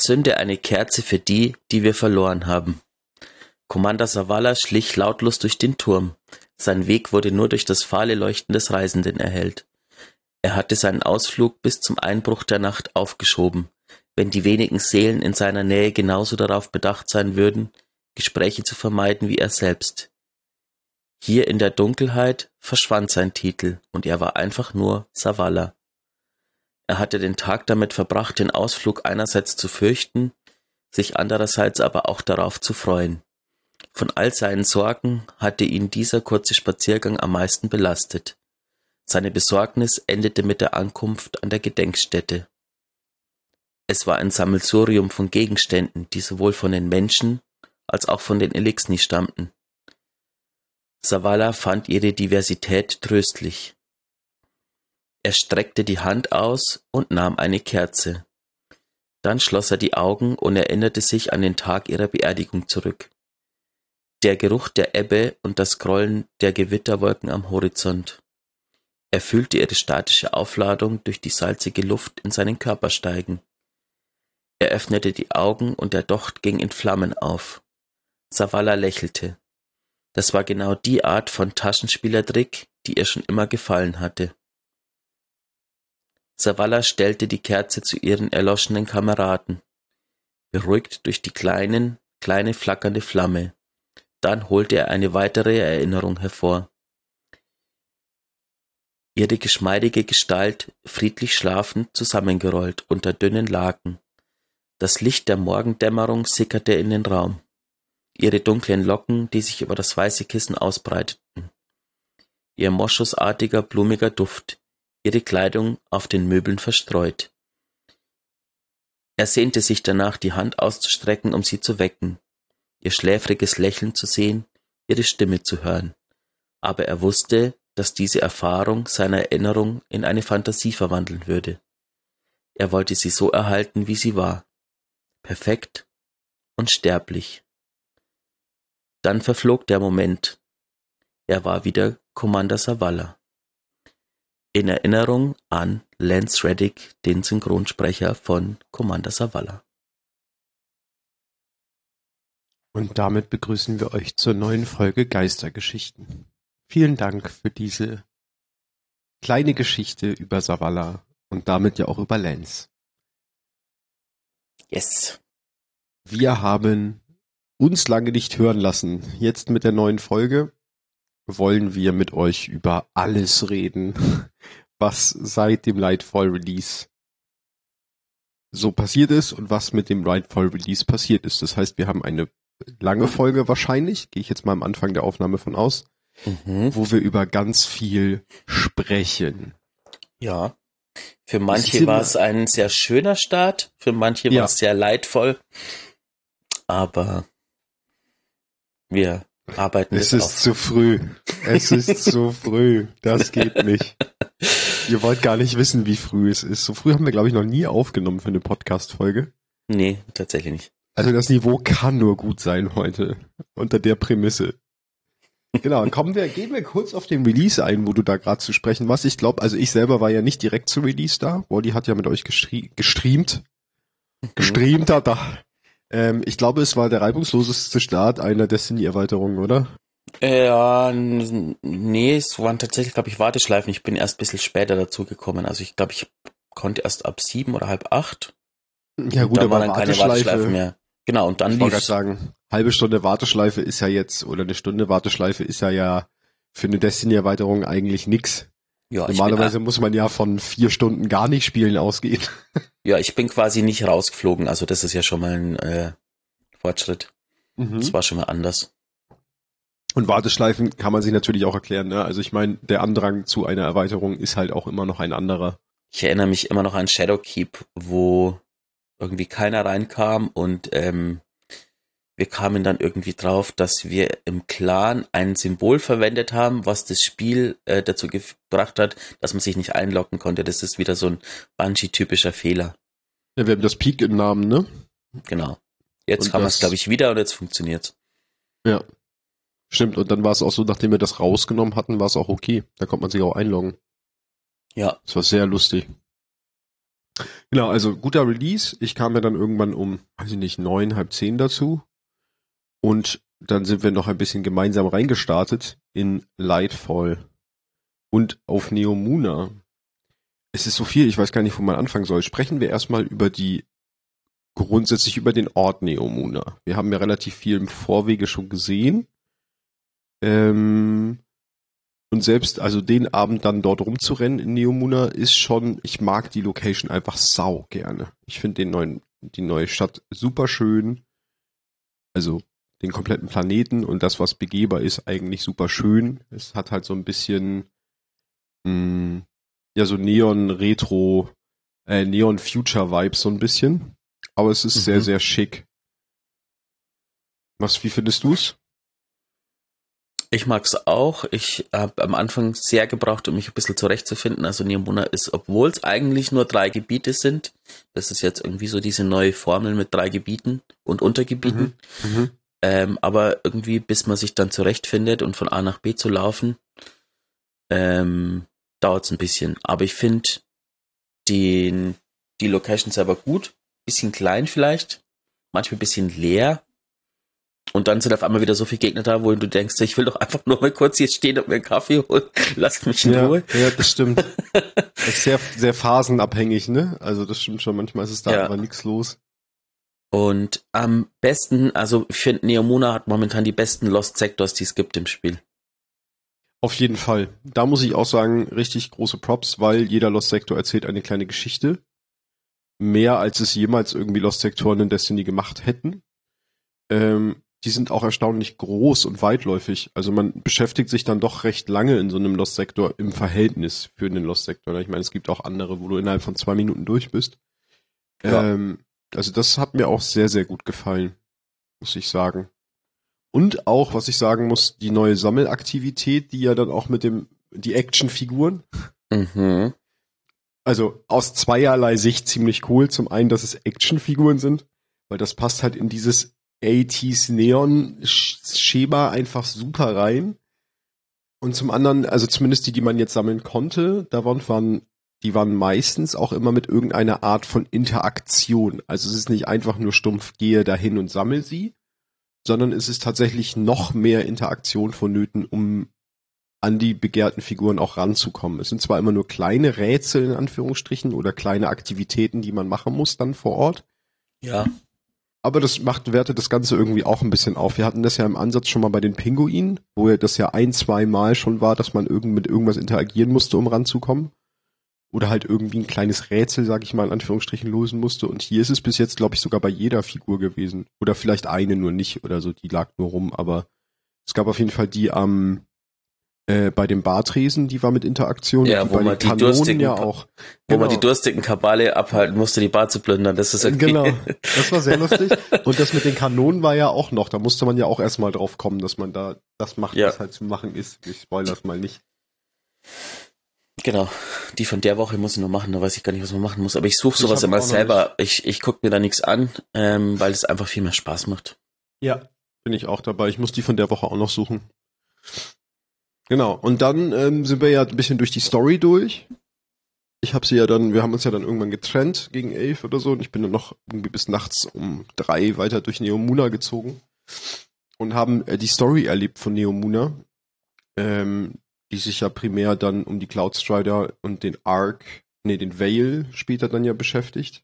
Zünde eine Kerze für die, die wir verloren haben. Commander Zavala schlich lautlos durch den Turm. Sein Weg wurde nur durch das fahle Leuchten des Reisenden erhellt. Er hatte seinen Ausflug bis zum Einbruch der Nacht aufgeschoben, wenn die wenigen Seelen in seiner Nähe genauso darauf bedacht sein würden, Gespräche zu vermeiden wie er selbst. Hier in der Dunkelheit verschwand sein Titel und er war einfach nur Zavala. Er hatte den Tag damit verbracht, den Ausflug einerseits zu fürchten, sich andererseits aber auch darauf zu freuen. Von all seinen Sorgen hatte ihn dieser kurze Spaziergang am meisten belastet. Seine Besorgnis endete mit der Ankunft an der Gedenkstätte. Es war ein Sammelsurium von Gegenständen, die sowohl von den Menschen als auch von den Eliksni stammten. Zavala fand ihre Diversität tröstlich. Er streckte die Hand aus und nahm eine Kerze. Dann schloss er die Augen und erinnerte sich an den Tag ihrer Beerdigung zurück. Der Geruch der Ebbe und das Grollen der Gewitterwolken am Horizont. Er fühlte ihre statische Aufladung durch die salzige Luft in seinen Körper steigen. Er öffnete die Augen und der Docht ging in Flammen auf. Zavala lächelte. Das war genau die Art von Taschenspielertrick, die ihr schon immer gefallen hatte. Zavala stellte die Kerze zu ihren erloschenen Kameraden, beruhigt durch die kleine flackernde Flamme. Dann holte er eine weitere Erinnerung hervor. Ihre geschmeidige Gestalt, friedlich schlafend, zusammengerollt unter dünnen Laken. Das Licht der Morgendämmerung sickerte in den Raum. Ihre dunklen Locken, die sich über das weiße Kissen ausbreiteten. Ihr moschusartiger, blumiger Duft, ihre Kleidung auf den Möbeln verstreut. Er sehnte sich danach, die Hand auszustrecken, um sie zu wecken, ihr schläfriges Lächeln zu sehen, ihre Stimme zu hören. Aber er wusste, dass diese Erfahrung seine Erinnerung in eine Fantasie verwandeln würde. Er wollte sie so erhalten, wie sie war. Perfekt und sterblich. Dann verflog der Moment. Er war wieder Commander Zavala. In Erinnerung an Lance Reddick, den Synchronsprecher von Commander Zavala. Und damit begrüßen wir euch zur neuen Folge Geistergeschichten. Vielen Dank für diese kleine Geschichte über Zavala und damit ja auch über Lance. Yes. Wir haben uns lange nicht hören lassen. Jetzt mit der neuen Folge wollen wir mit euch über alles reden, was seit dem Lightfall Release so passiert ist und was mit dem Lightfall Release passiert ist. Das heißt, wir haben eine lange Folge wahrscheinlich, gehe ich jetzt mal am Anfang der Aufnahme von aus, wo wir über ganz viel sprechen. Ja, für manche war es ein sehr schöner Start, für manche war es sehr leidvoll, aber wir arbeiten es ist zu früh. Es ist zu früh. Das geht nicht. Ihr wollt gar nicht wissen, wie früh es ist. So früh haben wir, glaube ich, noch nie aufgenommen für eine Podcast-Folge. Nee, tatsächlich nicht. Also das Niveau kann nur gut sein heute. Unter der Prämisse. Genau, gehen wir kurz auf den Release ein, wo du da gerade zu sprechen warst. Ich glaube, also ich selber war ja nicht direkt zu Release da. Wally hat ja mit euch gestreamt. Gestreamt hat er. Ich glaube, es war der reibungsloseste Start einer Destiny-Erweiterung, oder? Ja, nee, es waren tatsächlich, glaube ich, Warteschleifen. Ich bin erst ein bisschen später dazu gekommen. Also ich glaube, ich konnte erst ab 7 oder halb 8. Ja gut, da aber waren dann keine Warteschleifen mehr. Genau, und dann lief's. Ich wollte gerade sagen, halbe Stunde Warteschleife ist ja jetzt, oder eine Stunde Warteschleife ist ja für eine Destiny-Erweiterung eigentlich nix. Ja, normalerweise muss man ja von 4 Stunden gar nicht spielen ausgehen. Ja, ich bin quasi nicht rausgeflogen, also das ist ja schon mal ein Fortschritt. Das war schon mal anders. Und Warteschleifen kann man sich natürlich auch erklären, ne? Also ich meine, der Andrang zu einer Erweiterung ist halt auch immer noch ein anderer. Ich erinnere mich immer noch an Shadowkeep, wo irgendwie keiner reinkam und wir kamen dann irgendwie drauf, dass wir im Clan ein Symbol verwendet haben, was das Spiel dazu gebracht hat, dass man sich nicht einloggen konnte. Das ist wieder so ein Bungie-typischer Fehler. Ja, wir haben das Peak im Namen, ne? Genau. Jetzt haben wir es, glaube ich, wieder und jetzt funktioniert's. Ja. Stimmt, und dann war es auch so, nachdem wir das rausgenommen hatten, war es auch okay. Da konnte man sich auch einloggen. Ja. Das war sehr lustig. Genau, also guter Release. Ich kam ja dann irgendwann um, weiß ich nicht, 9, halb 10 dazu. Und dann sind wir noch ein bisschen gemeinsam reingestartet in Lightfall und auf Neomuna. Es ist so viel, ich weiß gar nicht, wo man anfangen soll. Sprechen wir erstmal grundsätzlich über den Ort Neomuna. Wir haben ja relativ viel im Vorwege schon gesehen. Und selbst, also den Abend dann dort rumzurennen in Neomuna ist schon, ich mag die Location einfach sau gerne. Ich finde die neue Stadt super schön. Also den kompletten Planeten und das, was begehbar ist, eigentlich super schön. Es hat halt so ein bisschen, so Neon-Retro, Neon-Future-Vibes so ein bisschen. Aber es ist sehr, sehr schick. Wie findest du's? Ich mag's auch. Ich habe am Anfang sehr gebraucht, um mich ein bisschen zurechtzufinden. Also Neomuna ist, obwohl es eigentlich nur 3 Gebiete sind, das ist jetzt irgendwie so diese neue Formel mit 3 Gebieten und Untergebieten. Aber irgendwie, bis man sich dann zurechtfindet und von A nach B zu laufen, dauert's ein bisschen. Aber ich finde die Location selber gut. Bisschen klein vielleicht, manchmal ein bisschen leer. Und dann sind auf einmal wieder so viele Gegner da, wo du denkst, ich will doch einfach nur mal kurz hier stehen und mir einen Kaffee holen. Lasst mich in Ruhe. Ja, das stimmt. Das ist sehr, sehr phasenabhängig, ne? Also das stimmt schon, manchmal ist es da aber nichts los. Und am besten, also ich finde, Neomuna hat momentan die besten Lost Sectors, die es gibt im Spiel. Auf jeden Fall. Da muss ich auch sagen, richtig große Props, weil jeder Lost Sector erzählt eine kleine Geschichte. Mehr als es jemals irgendwie Lost Sektoren in Destiny gemacht hätten. Die sind auch erstaunlich groß und weitläufig. Also man beschäftigt sich dann doch recht lange in so einem Lost Sektor im Verhältnis für einen Lost Sektor. Ich meine, es gibt auch andere, wo du innerhalb von 2 Minuten durch bist. Ja. Also das hat mir auch sehr, sehr gut gefallen, muss ich sagen. Und auch, was ich sagen muss, die neue Sammelaktivität, die ja dann auch mit die Actionfiguren. Also aus zweierlei Sicht ziemlich cool. Zum einen, dass es Actionfiguren sind, weil das passt halt in dieses 80s Neon-Schema einfach super rein. Und zum anderen, also zumindest die man jetzt sammeln konnte, die waren meistens auch immer mit irgendeiner Art von Interaktion. Also es ist nicht einfach nur stumpf, gehe dahin und sammel sie, sondern es ist tatsächlich noch mehr Interaktion vonnöten, um an die begehrten Figuren auch ranzukommen. Es sind zwar immer nur kleine Rätsel in Anführungsstrichen oder kleine Aktivitäten, die man machen muss dann vor Ort. Ja. Aber das wertet das Ganze irgendwie auch ein bisschen auf. Wir hatten das ja im Ansatz schon mal bei den Pinguinen, wo ja das ja 1-2 Mal schon war, dass man mit irgendwas interagieren musste, um ranzukommen. Oder halt irgendwie ein kleines Rätsel, sag ich mal, in Anführungsstrichen lösen musste. Und hier ist es bis jetzt, glaube ich, sogar bei jeder Figur gewesen. Oder vielleicht eine nur nicht oder so, die lag nur rum. Aber es gab auf jeden Fall die bei dem Bartresen, die war mit Interaktion. Ja, wo man die durstigen, ja auch. Wo man die durstigen Kabale abhalten musste, die Bar zu plündern. Das ist okay. Genau, das war sehr lustig. Und das mit den Kanonen war ja auch noch. Da musste man ja auch erstmal drauf kommen, dass man da das macht, was halt zu machen ist. Ich spoilere das mal nicht. Genau, die von der Woche muss ich noch machen, da weiß ich gar nicht, was man machen muss. Aber ich suche sowas immer selber. Ich gucke mir da nichts an, weil es einfach viel mehr Spaß macht. Ja, bin ich auch dabei. Ich muss die von der Woche auch noch suchen. Genau, und dann sind wir ja ein bisschen durch die Story durch. Wir haben uns ja dann irgendwann getrennt gegen 11 oder so und ich bin dann noch irgendwie bis nachts um 3 weiter durch Neomuna gezogen und haben die Story erlebt von Neomuna, die sich ja primär dann um die Cloudstrider und den Veil später dann ja beschäftigt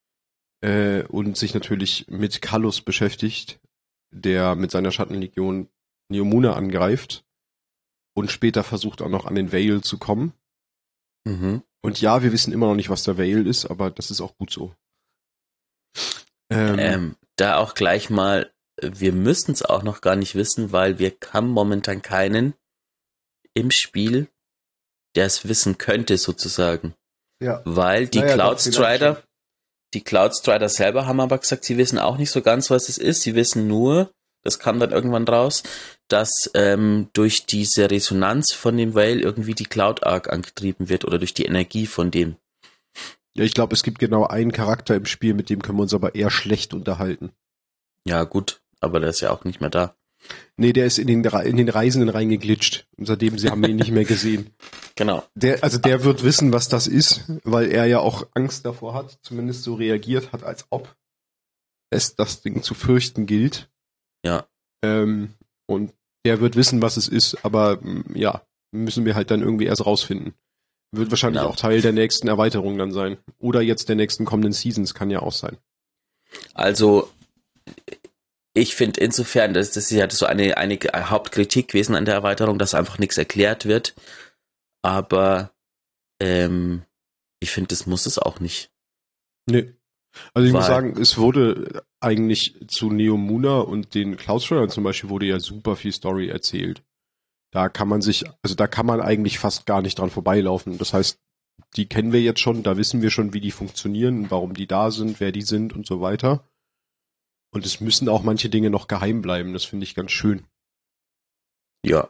und sich natürlich mit Kallus beschäftigt, der mit seiner Schattenlegion Neomuna angreift. Und später versucht auch noch an den Veil zu kommen. Und ja, wir wissen immer noch nicht, was der Veil ist, aber das ist auch gut so. Da auch gleich mal, wir müssen es auch noch gar nicht wissen, weil wir haben momentan keinen im Spiel, der es wissen könnte sozusagen. Ja. Weil die Cloudstrider selber haben aber gesagt, sie wissen auch nicht so ganz, was es ist. Sie wissen nur, das kam dann irgendwann raus, dass durch diese Resonanz von dem Veil irgendwie die Cloud Arc angetrieben wird oder durch die Energie von dem. Ja, ich glaube, es gibt genau einen Charakter im Spiel, mit dem können wir uns aber eher schlecht unterhalten. Ja, gut, aber der ist ja auch nicht mehr da. Nee, der ist in den Reisenden reingeglitscht und seitdem haben wir ihn nicht mehr gesehen. Genau. Der wird wissen, was das ist, weil er ja auch Angst davor hat, zumindest so reagiert hat, als ob es das Ding zu fürchten gilt. Ja. Und der wird wissen, was es ist, aber ja, müssen wir halt dann irgendwie erst rausfinden. Wird wahrscheinlich auch Teil der nächsten Erweiterung dann sein. Oder jetzt der nächsten kommenden Seasons, kann ja auch sein. Also, ich finde insofern, das ist ja so eine Hauptkritik gewesen an der Erweiterung, dass einfach nichts erklärt wird. Aber ich finde, das muss es auch nicht. Nee. Also ich muss sagen, es wurde eigentlich zu Neomuna und den Cloudstridern zum Beispiel wurde ja super viel Story erzählt. Da kann man eigentlich fast gar nicht dran vorbeilaufen. Das heißt, die kennen wir jetzt schon, da wissen wir schon, wie die funktionieren, warum die da sind, wer die sind und so weiter. Und es müssen auch manche Dinge noch geheim bleiben. Das finde ich ganz schön. Ja.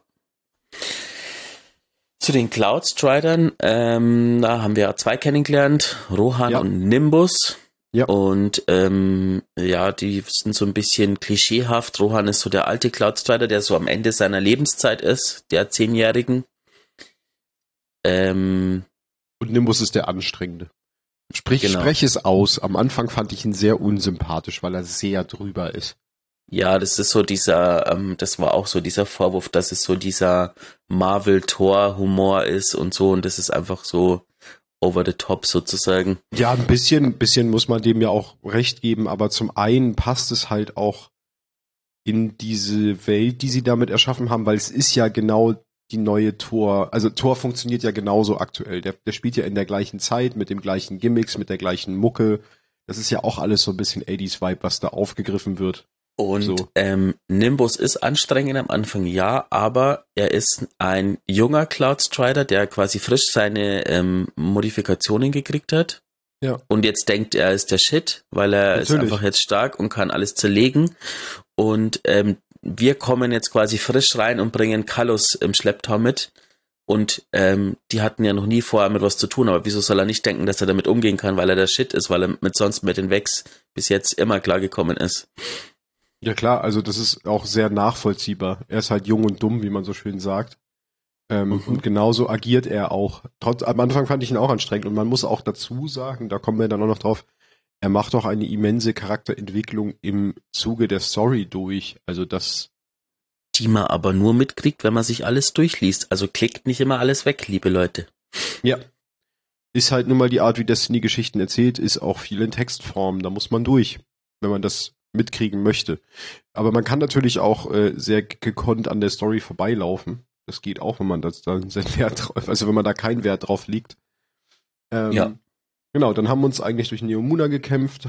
Zu den Cloudstridern, da haben wir 2 kennengelernt, Rohan und Nimbus. Ja. Und die sind so ein bisschen klischeehaft. Rohan ist so der alte Cloudstrider, der so am Ende seiner Lebenszeit ist, der 10-Jährigen. Und Nimbus ist der Anstrengende. Sprech es aus. Am Anfang fand ich ihn sehr unsympathisch, weil er sehr drüber ist. Ja, das ist so das war auch so dieser Vorwurf, dass es so dieser Marvel-Thor-Humor ist und so, und das ist einfach so over the top sozusagen. Ja, ein bisschen muss man dem ja auch recht geben, aber zum einen passt es halt auch in diese Welt, die sie damit erschaffen haben, weil es ist ja genau die neue Thor. Also Thor funktioniert ja genauso aktuell. Der spielt ja in der gleichen Zeit, mit dem gleichen Gimmicks, mit der gleichen Mucke. Das ist ja auch alles so ein bisschen 80s-Vibe, was da aufgegriffen wird. Und so. Nimbus ist anstrengend am Anfang, ja, aber er ist ein junger Cloudstrider, der quasi frisch seine Modifikationen gekriegt hat. Ja. Und jetzt denkt er ist der Shit, weil er ist einfach jetzt stark und kann alles zerlegen. Und wir kommen jetzt quasi frisch rein und bringen Kallus im Schlepptau mit. Und die hatten ja noch nie vorher mit was zu tun, aber wieso soll er nicht denken, dass er damit umgehen kann, weil er der Shit ist, weil er sonst mit den Vex bis jetzt immer klargekommen ist. Ja klar, also das ist auch sehr nachvollziehbar. Er ist halt jung und dumm, wie man so schön sagt. Und genauso agiert er auch. Am Anfang fand ich ihn auch anstrengend, und man muss auch dazu sagen, da kommen wir dann auch noch drauf, er macht auch eine immense Charakterentwicklung im Zuge der Story durch. Also das... Die man aber nur mitkriegt, wenn man sich alles durchliest. Also klickt nicht immer alles weg, liebe Leute. Ja. Ist halt nun mal die Art, wie Destiny Geschichten erzählt, ist auch viel in Textform. Da muss man durch, wenn man das mitkriegen möchte. Aber man kann natürlich auch sehr gekonnt an der Story vorbeilaufen. Das geht auch, wenn man das dann seinen Wert drauf, also wenn man da keinen Wert drauf legt. Ja. Genau, dann haben wir uns eigentlich durch Neomuna gekämpft,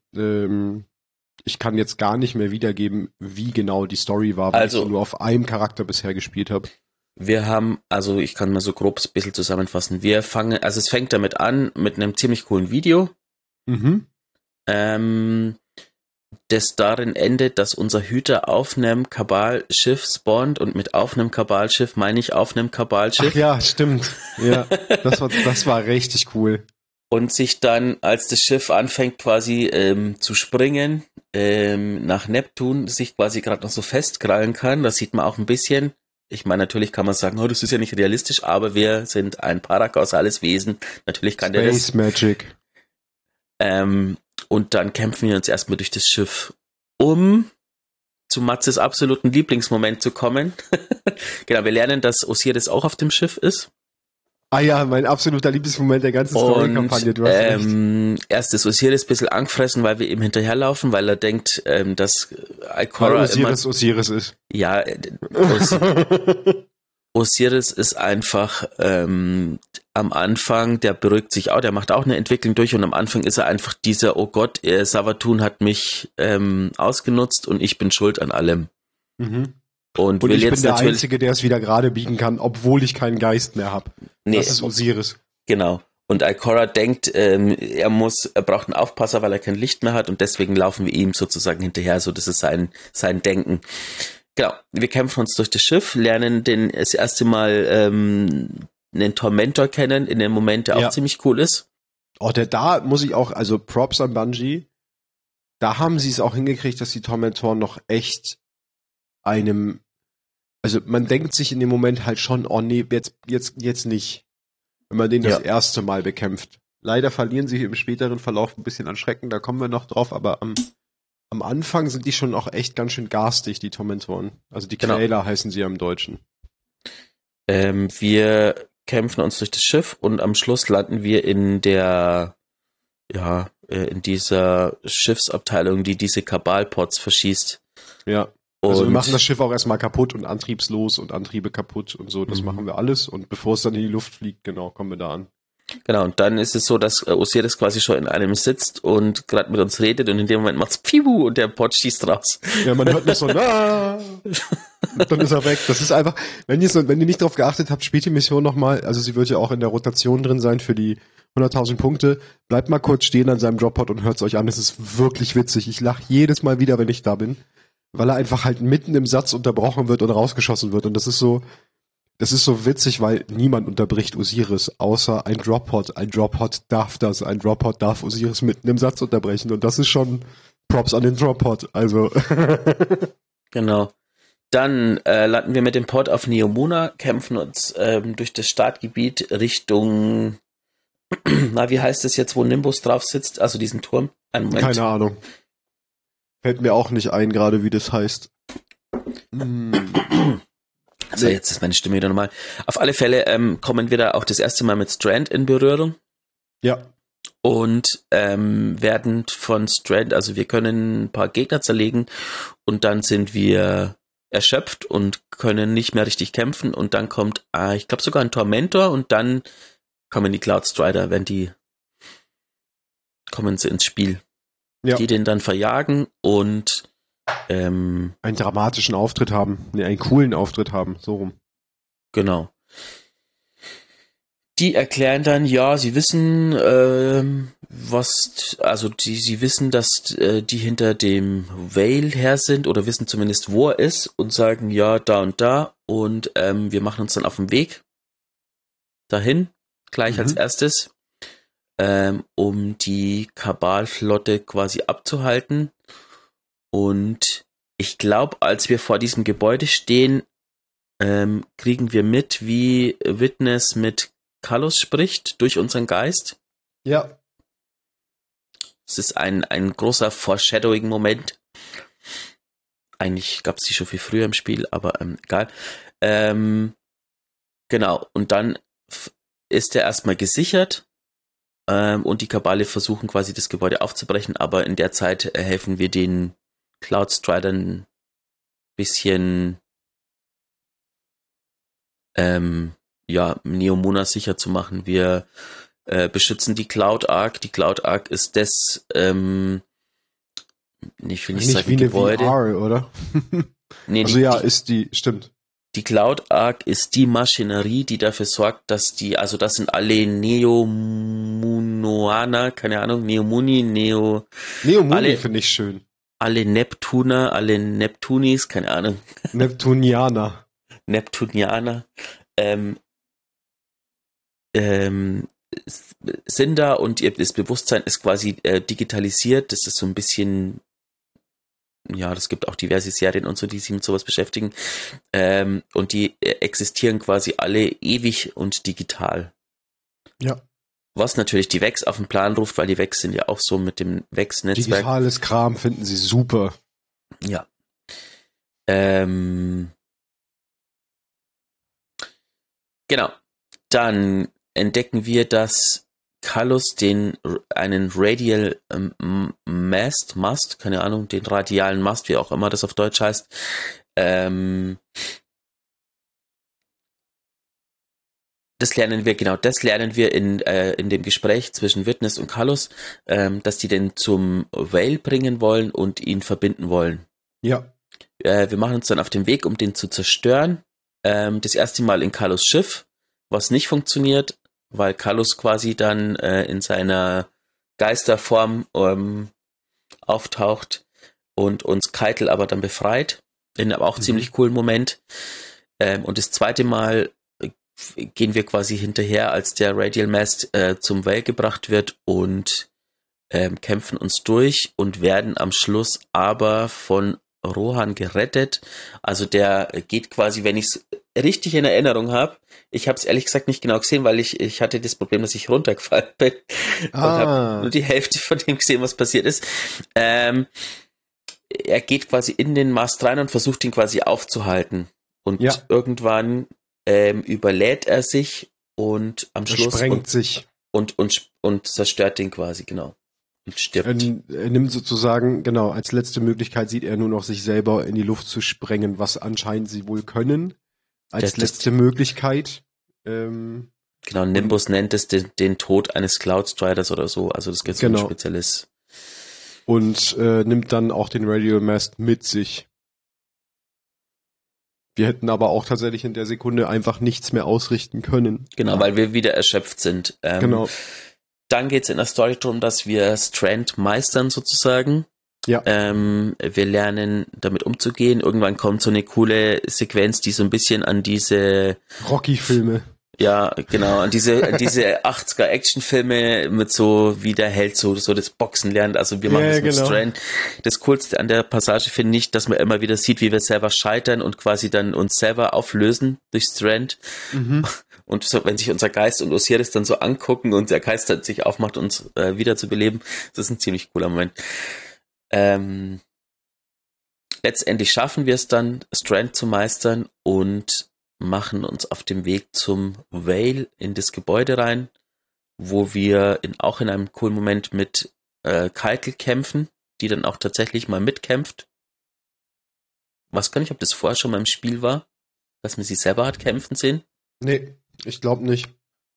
ich kann jetzt gar nicht mehr wiedergeben, wie genau die Story war, weil ich nur auf einem Charakter bisher gespielt habe. Wir haben, also ich kann mal so grob ein bisschen zusammenfassen. Es fängt damit an, mit einem ziemlich coolen Video. Das darin endet, dass unser Hüter auf einem Kabal-Schiff spawnt, und mit auf einem Kabal-Schiff meine ich auf einem Kabal-Schiff. Ach ja, stimmt. Ja, das war richtig cool. Und sich dann, als das Schiff anfängt quasi zu springen, nach Neptun, sich quasi gerade noch so festkrallen kann. Das sieht man auch ein bisschen. Ich meine, natürlich kann man sagen, oh, das ist ja nicht realistisch, aber wir sind ein parakausales Wesen. Natürlich kann der das. Space Magic. Und dann kämpfen wir uns erstmal durch das Schiff, um zu Matzes absoluten Lieblingsmoment zu kommen. Genau, wir lernen, dass Osiris auch auf dem Schiff ist. Ah ja, mein absoluter Lieblingsmoment der ganzen Story-Kampagne, du hast recht. Erst ist Osiris ein bisschen angefressen, weil wir ihm hinterherlaufen, weil er denkt, dass Ikora Osiris ist. Ja, Osiris ist einfach am Anfang, der beruhigt sich auch, der macht auch eine Entwicklung durch, und am Anfang ist er einfach dieser, oh Gott, Savathun hat mich ausgenutzt und ich bin schuld an allem. Und ich bin der Einzige, der es wieder gerade biegen kann, obwohl ich keinen Geist mehr habe. Nee, das ist Osiris. Genau. Und Ikora denkt, er braucht einen Aufpasser, weil er kein Licht mehr hat, und deswegen laufen wir ihm sozusagen hinterher. So, das ist sein Denken. Genau. Wir kämpfen uns durch das Schiff, lernen das erste Mal einen Tormentor kennen, in dem Moment, der auch ziemlich cool ist. Oh, da muss ich auch, also Props an Bungie, da haben sie es auch hingekriegt, dass die Tormentoren noch echt also man denkt sich in dem Moment halt schon, oh nee, jetzt nicht. wenn man den das erste Mal bekämpft. Leider verlieren sie im späteren Verlauf ein bisschen an Schrecken, da kommen wir noch drauf, aber am Anfang sind die schon auch echt ganz schön garstig, die Tormentoren. Also die Quäler heißen sie ja im Deutschen. Wir kämpfen uns durch das Schiff und am Schluss landen wir in dieser Schiffsabteilung, die diese Kabal-Pods verschießt. Ja. Also wir machen das Schiff auch erstmal kaputt und antriebslos und Antriebe kaputt und so, das machen wir alles. Und bevor es dann in die Luft fliegt, genau, kommen wir da an. Genau, und dann ist es so, dass Osiris quasi schon in einem sitzt und gerade mit uns redet und in dem Moment macht's Pibu und der Pod schießt raus. Ja, man hört nicht so, na, und dann ist er weg. Das ist einfach, wenn ihr nicht drauf geachtet habt, spielt die Mission nochmal, also sie wird ja auch in der Rotation drin sein für die 100.000 Punkte. Bleibt mal kurz stehen an seinem Droppod und hört's euch an, es ist wirklich witzig. Ich lache jedes Mal wieder, wenn ich da bin, weil er einfach halt mitten im Satz unterbrochen wird und rausgeschossen wird und das ist so witzig, weil niemand unterbricht Osiris, außer ein Droppod. Ein Droppod darf das. Ein Droppod darf Osiris mitten im Satz unterbrechen. Und das ist schon Props an den Droppod. Also. Genau. Dann landen wir mit dem Pod auf Neomuna, kämpfen uns durch das Startgebiet Richtung, wie heißt es jetzt, wo Nimbus drauf sitzt? Also diesen Turm. Keine Ahnung. Fällt mir auch nicht ein, gerade wie das heißt. Also jetzt ist meine Stimme wieder normal. Auf alle Fälle kommen wir da auch das erste Mal mit Strand in Berührung. Ja. Und werden von Strand, also wir können ein paar Gegner zerlegen und dann sind wir erschöpft und können nicht mehr richtig kämpfen und dann kommt, ich glaube sogar ein Tormentor und dann kommen die Cloud Strider, kommen sie ins Spiel. Ja. Die den dann verjagen und einen dramatischen Auftritt haben. Nee, einen coolen Auftritt haben, so rum. Genau. Die erklären dann, ja, sie wissen, sie wissen, dass die hinter dem Veil her sind oder wissen zumindest, wo er ist und sagen, ja, da und da und wir machen uns dann auf den Weg dahin, gleich als erstes, um die Kabal-Flotte quasi abzuhalten. Und ich glaube, als wir vor diesem Gebäude stehen, kriegen wir mit, wie Witness mit Kallus spricht durch unseren Geist. Ja. Es ist ein großer Foreshadowing-Moment. Eigentlich gab es die schon viel früher im Spiel, aber egal. Genau, und dann ist er erstmal gesichert und die Kabale versuchen quasi das Gebäude aufzubrechen, aber in der Zeit helfen wir den Cloud Stridern ein bisschen Neomuna sicher zu machen. Wir beschützen die Cloud Ark. Die Cloud Ark ist das ich will nicht sagen wie Gebäude. Eine VR, oder? Nee, also ist die, stimmt. Die Cloud Ark ist die Maschinerie, die dafür sorgt, dass das sind alle Neomunoaner, keine Ahnung, Neomuni finde ich schön. Alle Neptuner, alle Neptunis, keine Ahnung. Neptunianer. Sind da und das Bewusstsein ist quasi digitalisiert. Das ist so ein bisschen, das gibt auch diverse Serien und so, die sich mit sowas beschäftigen. Und die existieren quasi alle ewig und digital. Ja. Was natürlich die Vex auf den Plan ruft, weil die Vex sind ja auch so mit dem Vex-Netzwerk. Digitales Kram finden sie super. Ja. Genau. Dann entdecken wir, dass Kallus einen Radial Mast, keine Ahnung, den radialen Mast, wie auch immer das auf Deutsch heißt, das lernen wir in dem Gespräch zwischen Witness und Kallus, dass die den zum Veil bringen wollen und ihn verbinden wollen. Ja. Wir machen uns dann auf den Weg, um den zu zerstören. Das erste Mal in Kallus Schiff, was nicht funktioniert, weil Kallus quasi dann in seiner Geisterform auftaucht und uns Keitel aber dann befreit. In einem auch ziemlich coolen Moment. Und das zweite Mal gehen wir quasi hinterher, als der Radial Mast zum Veil gebracht wird und kämpfen uns durch und werden am Schluss aber von Rohan gerettet. Also der geht quasi, wenn ich es richtig in Erinnerung habe, ich habe es ehrlich gesagt nicht genau gesehen, weil ich hatte das Problem, dass ich runtergefallen bin und habe nur die Hälfte von dem gesehen, was passiert ist. Er geht quasi in den Mast rein und versucht ihn quasi aufzuhalten. Und irgendwann überlädt er sich und am Schluss sprengt sich. Und zerstört den quasi, genau. Und stirbt. Er nimmt sozusagen, genau, als letzte Möglichkeit sieht er nur noch, sich selber in die Luft zu sprengen, was anscheinend sie wohl können. Als letzte Möglichkeit. Genau, Nimbus nennt es den Tod eines Cloudstriders oder so. Also das gibt so ein spezielles. Und nimmt dann auch den Radial Mast mit sich. Wir hätten aber auch tatsächlich in der Sekunde einfach nichts mehr ausrichten können. Genau, weil wir wieder erschöpft sind. Genau. Dann geht es in der Story darum, dass wir Strand meistern sozusagen. Ja. Wir lernen damit umzugehen. Irgendwann kommt so eine coole Sequenz, die so ein bisschen an diese Rocky-Filme. Ja, genau, an diese 80er Actionfilme mit so, wie der Held so das Boxen lernt. Also wir machen das mit Strand. Das Coolste an der Passage finde ich, dass man immer wieder sieht, wie wir selber scheitern und quasi dann uns selber auflösen durch Strand. Mhm. Und so, wenn sich unser Geist und Osiris dann so angucken und der Geist dann sich aufmacht, uns wieder zu beleben, das ist ein ziemlich cooler Moment. Letztendlich schaffen wir es dann, Strand zu meistern und machen uns auf dem Weg zum Whale in das Gebäude rein, wo wir auch in einem coolen Moment mit Keitel kämpfen, die dann auch tatsächlich mal mitkämpft. Weiß gar nicht, ob das vorher schon mal im Spiel war, dass man sie selber hat kämpfen sehen. Nee, ich glaube nicht.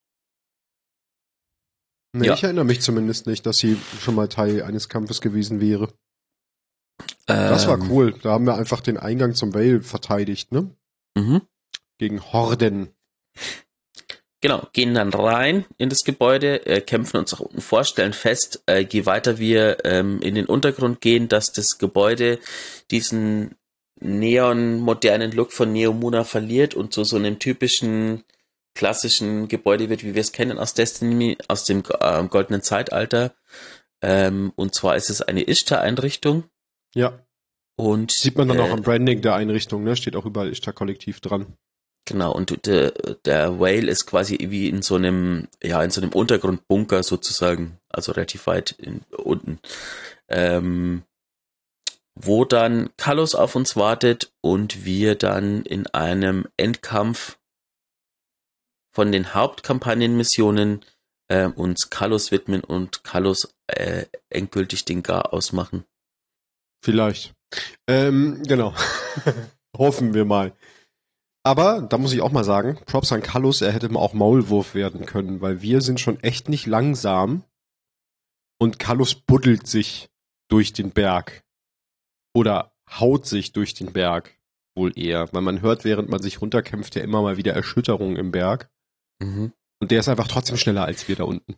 Nee, ich erinnere mich zumindest nicht, dass sie schon mal Teil eines Kampfes gewesen wäre. Das war cool. Da haben wir einfach den Eingang zum Whale verteidigt, ne? Mhm. Gegen Horden. Genau, gehen dann rein in das Gebäude, kämpfen uns nach unten vor, stellen fest, je weiter wir in den Untergrund gehen, dass das Gebäude diesen neon-modernen Look von Neomuna verliert und zu so einem typischen, klassischen Gebäude wird, wie wir es kennen aus Destiny, aus dem goldenen Zeitalter. Und zwar ist es eine Ishtar-Einrichtung. Ja. Und sieht man dann auch am Branding der Einrichtung, ne? Steht auch überall Ishtar-Kollektiv dran. Genau, und der Whale ist quasi wie in so einem Untergrundbunker sozusagen, also relativ weit unten, wo dann Kalos auf uns wartet und wir dann in einem Endkampf von den Hauptkampagnenmissionen uns Kalos widmen und Kalos endgültig den Gar ausmachen. Vielleicht. Genau. Hoffen wir mal. Aber, da muss ich auch mal sagen, Props an Kalos, er hätte mal auch Maulwurf werden können, weil wir sind schon echt nicht langsam und Kalos buddelt sich durch den Berg. Oder haut sich durch den Berg, wohl eher. Weil man hört, während man sich runterkämpft, ja immer mal wieder Erschütterungen im Berg. Mhm. Und der ist einfach trotzdem schneller als wir da unten.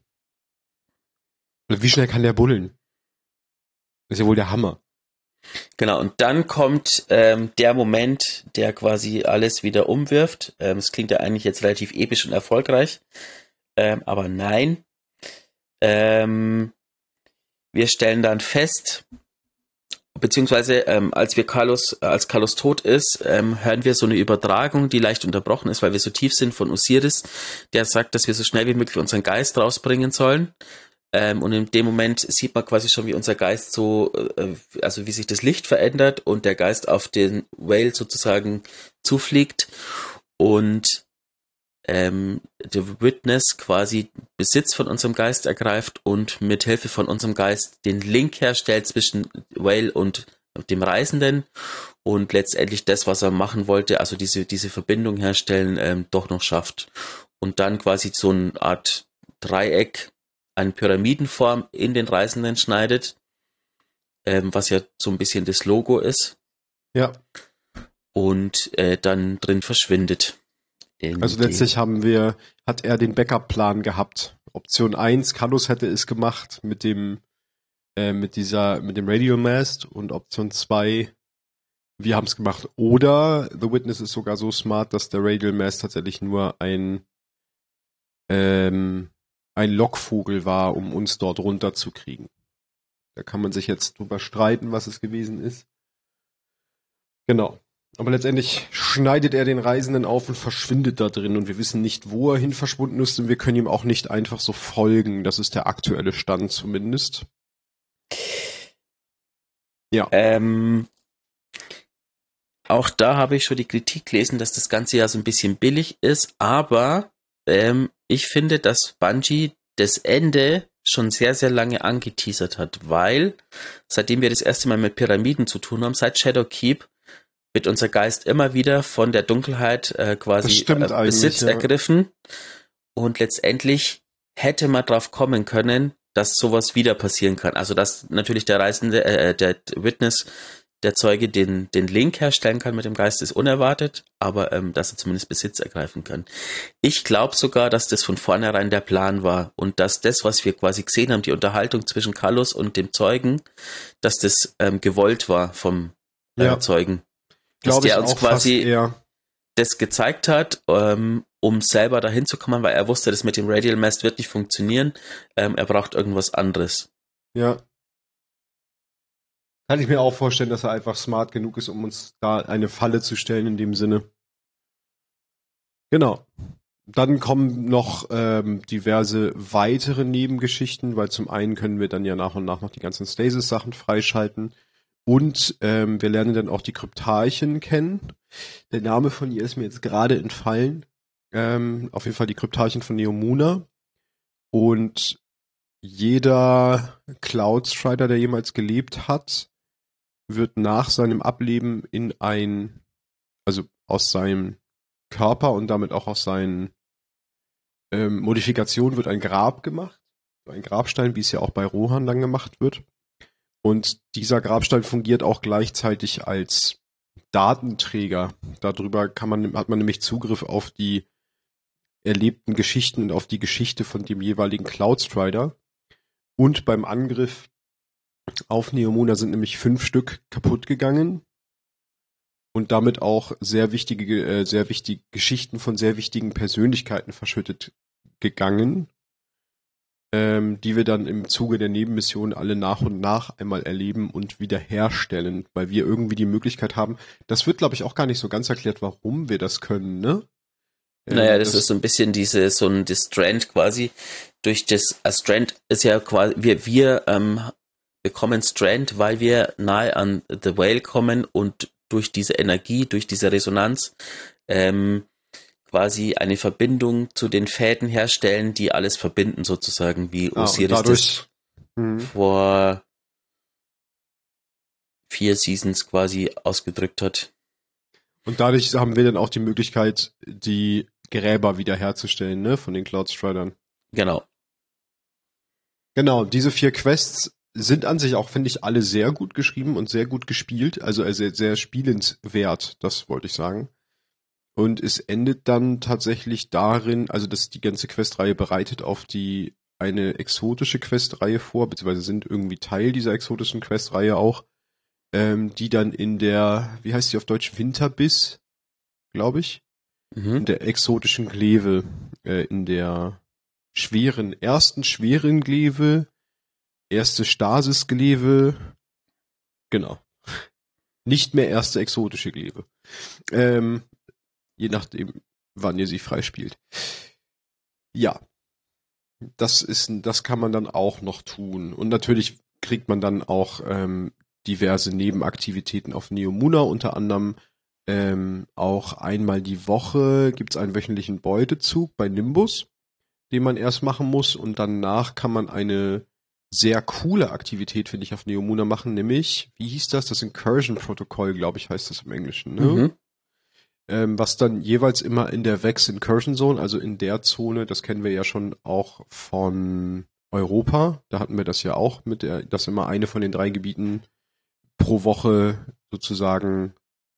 Und wie schnell kann der buddeln? Das ist ja wohl der Hammer. Genau, und dann kommt der Moment, der quasi alles wieder umwirft. Es klingt ja eigentlich jetzt relativ episch und erfolgreich, aber nein. Wir stellen dann fest, beziehungsweise als Kalos tot ist, hören wir so eine Übertragung, die leicht unterbrochen ist, weil wir so tief sind, von Osiris, der sagt, dass wir so schnell wie möglich unseren Geist rausbringen sollen. Und in dem Moment sieht man quasi schon, wie unser Geist so, also wie sich das Licht verändert und der Geist auf den Whale sozusagen zufliegt und der Witness quasi Besitz von unserem Geist ergreift und mit Hilfe von unserem Geist den Link herstellt zwischen Whale und dem Reisenden und letztendlich das, was er machen wollte, also diese Verbindung herstellen, doch noch schafft. Und dann quasi so eine Art Dreieck, eine Pyramidenform in den Reisenden schneidet, was ja so ein bisschen das Logo ist. Ja. Und dann drin verschwindet. Also letztlich hat er den Backup-Plan gehabt. Option 1, Kalos hätte es gemacht mit dem Radial Mast und Option 2, wir haben es gemacht. Oder The Witness ist sogar so smart, dass der Radial Mast tatsächlich nur ein Lockvogel war, um uns dort runterzukriegen. Da kann man sich jetzt drüber streiten, was es gewesen ist. Genau. Aber letztendlich schneidet er den Reisenden auf und verschwindet da drin und wir wissen nicht, wo er hin verschwunden ist und wir können ihm auch nicht einfach so folgen. Das ist der aktuelle Stand zumindest. Ja. Auch da habe ich schon die Kritik gelesen, dass das Ganze ja so ein bisschen billig ist, aber ich finde, dass Bungie das Ende schon sehr, sehr lange angeteasert hat, weil seitdem wir das erste Mal mit Pyramiden zu tun haben, seit Shadowkeep, wird unser Geist immer wieder von der Dunkelheit quasi Besitz ergriffen und letztendlich hätte man drauf kommen können, dass sowas wieder passieren kann. Also dass natürlich der Reisende, der Witness, der Zeuge den Link herstellen kann mit dem Geist, ist unerwartet, aber dass er zumindest Besitz ergreifen kann. Ich glaube sogar, dass das von vornherein der Plan war und dass das, was wir quasi gesehen haben, die Unterhaltung zwischen Carlos und dem Zeugen, dass das gewollt war vom Zeugen. Dass der uns quasi das gezeigt hat, um selber dahin zu kommen, weil er wusste, das mit dem Radial Mast wird nicht funktionieren. Er braucht irgendwas anderes. Ja. Kann ich mir auch vorstellen, dass er einfach smart genug ist, um uns da eine Falle zu stellen in dem Sinne. Genau. Dann kommen noch diverse weitere Nebengeschichten, weil zum einen können wir dann ja nach und nach noch die ganzen Stasis-Sachen freischalten. Und wir lernen dann auch die Kryptarchen kennen. Der Name von ihr ist mir jetzt gerade entfallen. Auf jeden Fall die Kryptarchen von Neomuna. Und jeder Cloudstrider, der jemals gelebt hat, wird nach seinem Ableben also aus seinem Körper und damit auch aus seinen Modifikationen wird ein Grab gemacht. Ein Grabstein, wie es ja auch bei Rohan dann gemacht wird. Und dieser Grabstein fungiert auch gleichzeitig als Datenträger. Darüber hat man nämlich Zugriff auf die erlebten Geschichten und auf die Geschichte von dem jeweiligen Cloudstrider. Und beim Angriff auf Neomuna sind nämlich 5 Stück kaputt gegangen. Und damit auch sehr wichtige Geschichten von sehr wichtigen Persönlichkeiten verschüttet gegangen, die wir dann im Zuge der Nebenmission alle nach und nach einmal erleben und wiederherstellen, weil wir irgendwie die Möglichkeit haben, das wird, glaube ich, auch gar nicht so ganz erklärt, warum wir das können, ne? Naja, das ist so ein bisschen das Strand quasi, durch das Strand ist ja quasi, wir bekommen Strand, weil wir nahe an The Whale kommen und durch diese Energie, durch diese Resonanz quasi eine Verbindung zu den Fäden herstellen, die alles verbinden sozusagen, wie Osiris das vor 4 Seasons quasi ausgedrückt hat. Und dadurch haben wir dann auch die Möglichkeit, die Gräber wiederherzustellen, ne, von den Cloudstridern. Genau. Genau, diese 4 Quests sind an sich auch, finde ich, alle sehr gut geschrieben und sehr gut gespielt, also sehr, sehr spielenswert, das wollte ich sagen. Und es endet dann tatsächlich darin, also dass die ganze Questreihe bereitet auf eine exotische Questreihe vor, beziehungsweise sind irgendwie Teil dieser exotischen Questreihe auch, die dann in der, wie heißt die auf Deutsch, Winterbiss, glaube ich, in der exotischen Gleve, in der ersten schweren Gleve, erste Stasis-Gleve, genau. Nicht mehr erste exotische Gleve. Je nachdem, wann ihr sie freispielt. Ja. Das kann man dann auch noch tun. Und natürlich kriegt man dann auch diverse Nebenaktivitäten auf Neomuna, unter anderem auch einmal die Woche gibt's einen wöchentlichen Beutezug bei Nimbus, den man erst machen muss und danach kann man eine sehr coole Aktivität, finde ich, auf Neomuna machen, nämlich, wie hieß das? Das Incursion-Protokoll, glaube ich, heißt das im Englischen, ne? Was dann jeweils immer in der Vex Incursion Zone, also in der Zone, das kennen wir ja schon auch von Europa, da hatten wir das ja auch dass immer eine von den 3 Gebieten pro Woche sozusagen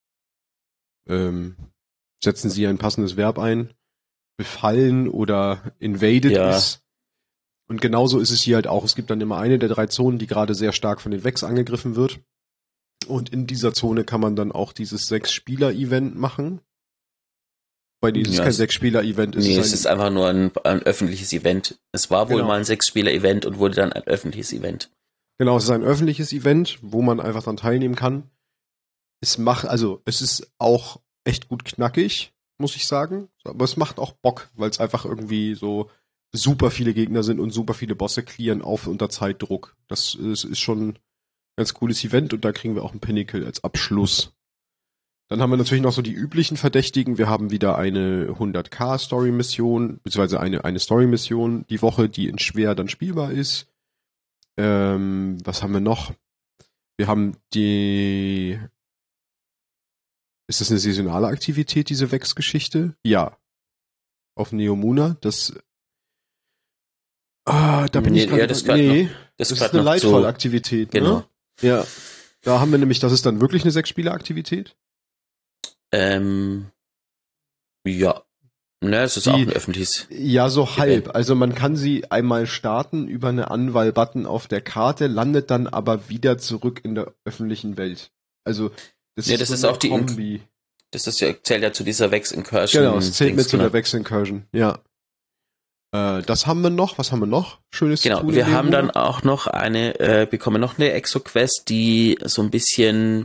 setzen sie ein passendes Verb ein, befallen oder invaded ist. Und genauso ist es hier halt auch. Es gibt dann immer eine der 3 Zonen, die gerade sehr stark von den Vex angegriffen wird. Und in dieser Zone kann man dann auch dieses 6-Spieler-Event machen. Weil dieses kein 6-Spieler-Event ist. Nee, es ist einfach nur ein öffentliches Event. Es war wohl mal ein 6-Spieler-Event und wurde dann ein öffentliches Event. Genau, es ist ein öffentliches Event, wo man einfach dran teilnehmen kann. es ist auch echt gut knackig, muss ich sagen. Aber es macht auch Bock, weil es einfach irgendwie so super viele Gegner sind und super viele Bosse clearen auf unter Zeitdruck. Das ist schon ein ganz cooles Event und da kriegen wir auch einen Pinnacle als Abschluss. Dann haben wir natürlich noch so die üblichen Verdächtigen. Wir haben wieder eine 100k Story-Mission, beziehungsweise eine Story-Mission die Woche, die in schwer dann spielbar ist. Was haben wir noch? Wir haben ist das eine saisonale Aktivität, diese Vex-Geschichte? Ja. Auf Neomuna. Da bin ich gerade. Das ist eine Lightfall-Aktivität, genau. Ne? Ja. Da haben wir nämlich, das ist dann wirklich eine 6-Spieler-Aktivität? Ja. Ne, es ist auch ein öffentliches. Ja, so halb. Also man kann sie einmal starten über eine Anwahl-Button auf der Karte, landet dann aber wieder zurück in der öffentlichen Welt. Also das ist auch die Kombi. Zählt ja zu dieser Vex Incursion. Genau, es zählt mit zu der Vex Incursion, ja. Das haben wir noch. Was haben wir noch? Schönes Genau, wir haben dann auch noch bekommen noch eine Exo-Quest, die so ein bisschen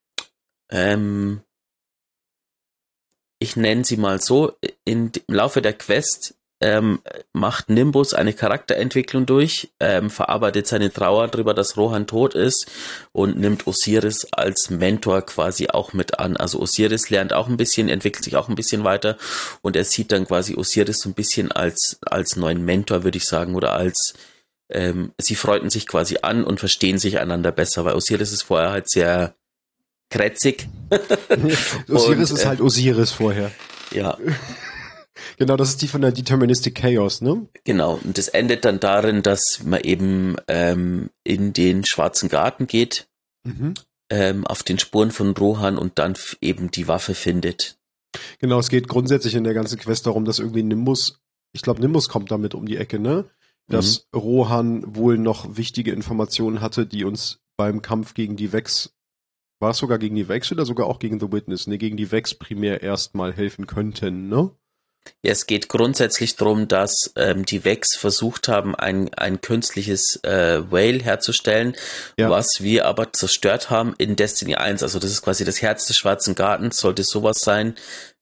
ich nenne sie mal so, im Laufe der Quest macht Nimbus eine Charakterentwicklung durch, verarbeitet seine Trauer darüber, dass Rohan tot ist und nimmt Osiris als Mentor quasi auch mit an. Also Osiris lernt auch ein bisschen, entwickelt sich auch ein bisschen weiter und er sieht dann quasi Osiris so ein bisschen als neuen Mentor, würde ich sagen, oder als sie freunden sich quasi an und verstehen sich einander besser, weil Osiris ist vorher halt sehr krätzig. Osiris ist halt Osiris vorher. Ja. Genau, das ist die von der Deterministic Chaos, ne? Genau, und das endet dann darin, dass man eben in den Schwarzen Garten geht, auf den Spuren von Rohan und dann eben die Waffe findet. Genau, es geht grundsätzlich in der ganzen Quest darum, dass irgendwie Nimbus kommt damit um die Ecke, ne? Dass Rohan wohl noch wichtige Informationen hatte, die uns beim Kampf gegen die Vex, war es sogar gegen die Vex oder sogar auch gegen The Witness, ne? Gegen die Vex primär erstmal helfen könnten, ne? Ja, es geht grundsätzlich darum, dass die Vex versucht haben, ein künstliches Whale herzustellen, was wir aber zerstört haben in Destiny 1. Also das ist quasi das Herz des Schwarzen Gartens, sollte sowas sein.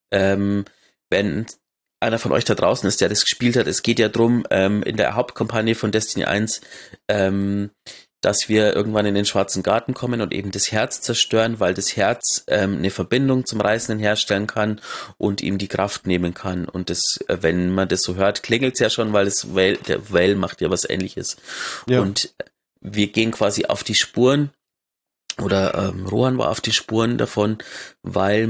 Wenn einer von euch da draußen ist, der das gespielt hat, es geht ja drum in der Hauptkampagne von Destiny 1, dass wir irgendwann in den Schwarzen Garten kommen und eben das Herz zerstören, weil das Herz eine Verbindung zum Reisenden herstellen kann und ihm die Kraft nehmen kann. Und das, wenn man das so hört, klingelt es ja schon, weil der Whale macht ja was Ähnliches. Ja. Und wir gehen quasi auf die Spuren, oder Rohan war auf die Spuren davon, weil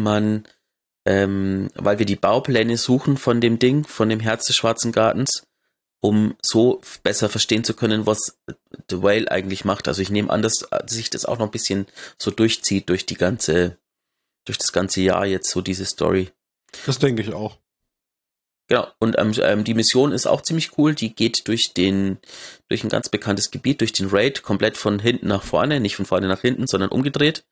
wir die Baupläne suchen von dem Ding, von dem Herz des Schwarzen Gartens, um so besser verstehen zu können, was The Whale eigentlich macht. Also ich nehme an, dass sich das auch noch ein bisschen so durchzieht durch das ganze Jahr jetzt, so diese Story. Das denke ich auch. Genau, und die Mission ist auch ziemlich cool, die geht durch ein ganz bekanntes Gebiet, durch den Raid, komplett von hinten nach vorne, nicht von vorne nach hinten, sondern umgedreht.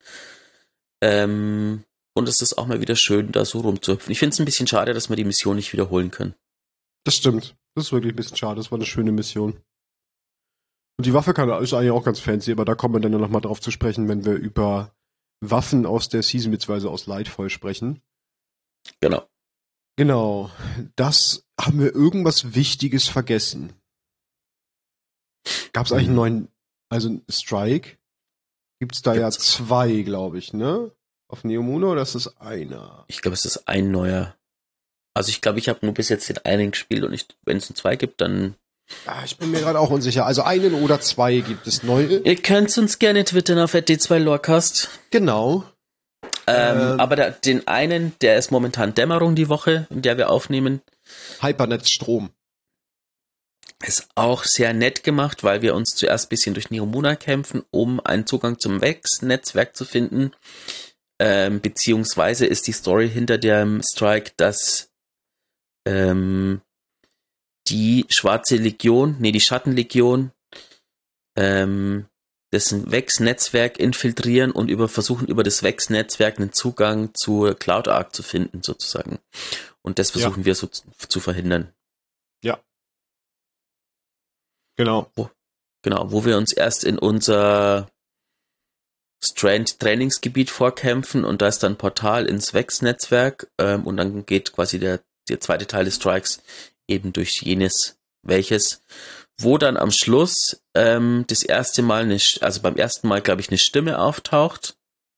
Und es ist auch mal wieder schön, da so rumzuhüpfen. Ich finde es ein bisschen schade, dass wir die Mission nicht wiederholen können. Das stimmt. Das ist wirklich ein bisschen schade. Das war eine schöne Mission. Und die Waffe ist eigentlich auch ganz fancy, aber da kommen wir dann noch mal drauf zu sprechen, wenn wir über Waffen aus der Season bzw. aus Lightfall sprechen. Genau. Genau. Das haben wir irgendwas Wichtiges vergessen. Gab es eigentlich einen neuen, also Strike? Gibt's da ja 2, glaube ich, ne? Auf Neomuna oder ist das einer? Ich glaube, es ist ein neuer. Also ich glaube, ich habe nur bis jetzt den einen gespielt und wenn es einen 2 gibt, dann... Ich bin mir gerade auch unsicher. Also einen oder 2 gibt es neue. Ihr könnt uns gerne twittern auf @d2lorecast. Genau. Aber den einen, der ist momentan Dämmerung die Woche, in der wir aufnehmen. Hypernet Strom. Ist auch sehr nett gemacht, weil wir uns zuerst ein bisschen durch Neomuna kämpfen, um einen Zugang zum Vex-Netzwerk zu finden. Beziehungsweise ist die Story hinter dem Strike, dass die Schwarze Legion, die Schattenlegion, dessen Vex-Netzwerk infiltrieren und versuchen über das Vex-Netzwerk einen Zugang zur Cloud Ark zu finden, sozusagen. Und das versuchen wir so zu verhindern. Ja. Genau. Wo wir uns erst in unser Strand-Trainingsgebiet vorkämpfen und da ist dann ein Portal ins Vex-Netzwerk und dann geht quasi der zweite Teil des Strikes eben durch jenes welches, wo dann am Schluss das erste Mal, beim ersten Mal, glaube ich, eine Stimme auftaucht,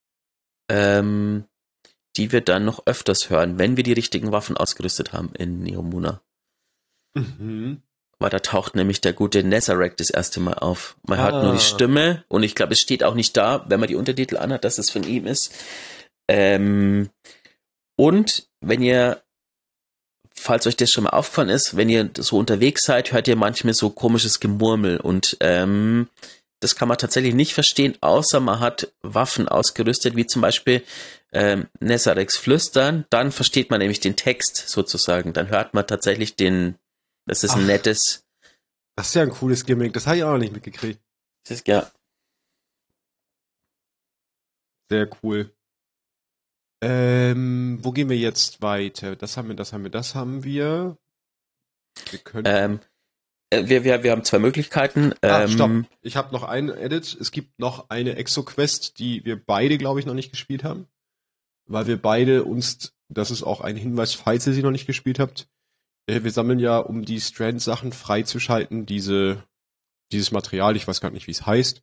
die wir dann noch öfters hören, wenn wir die richtigen Waffen ausgerüstet haben in Neomuna. Mhm. Weil da taucht nämlich der gute Nezarec das erste Mal auf. Man hört nur die Stimme und ich glaube, es steht auch nicht da, wenn man die Untertitel anhat, dass es von ihm ist. Und wenn ihr, falls euch das schon mal aufgefallen ist, wenn ihr so unterwegs seid, hört ihr manchmal so komisches Gemurmel und das kann man tatsächlich nicht verstehen, außer man hat Waffen ausgerüstet, wie zum Beispiel Nezarecs Flüstern, dann versteht man nämlich den Text sozusagen, dann hört man tatsächlich das ist ein nettes... Das ist ja ein cooles Gimmick, das habe ich auch noch nicht mitgekriegt. Das ist, ja. Sehr cool. Wo gehen wir jetzt weiter? Das haben wir. Wir können... Wir haben zwei Möglichkeiten. Stopp. Ich habe noch einen Edit. Es gibt noch eine Exo-Quest, die wir beide, glaube ich, noch nicht gespielt haben. Weil wir beide das ist auch ein Hinweis, falls ihr sie noch nicht gespielt habt, wir sammeln ja, um die Strand-Sachen freizuschalten, dieses Material, ich weiß gar nicht, wie es heißt.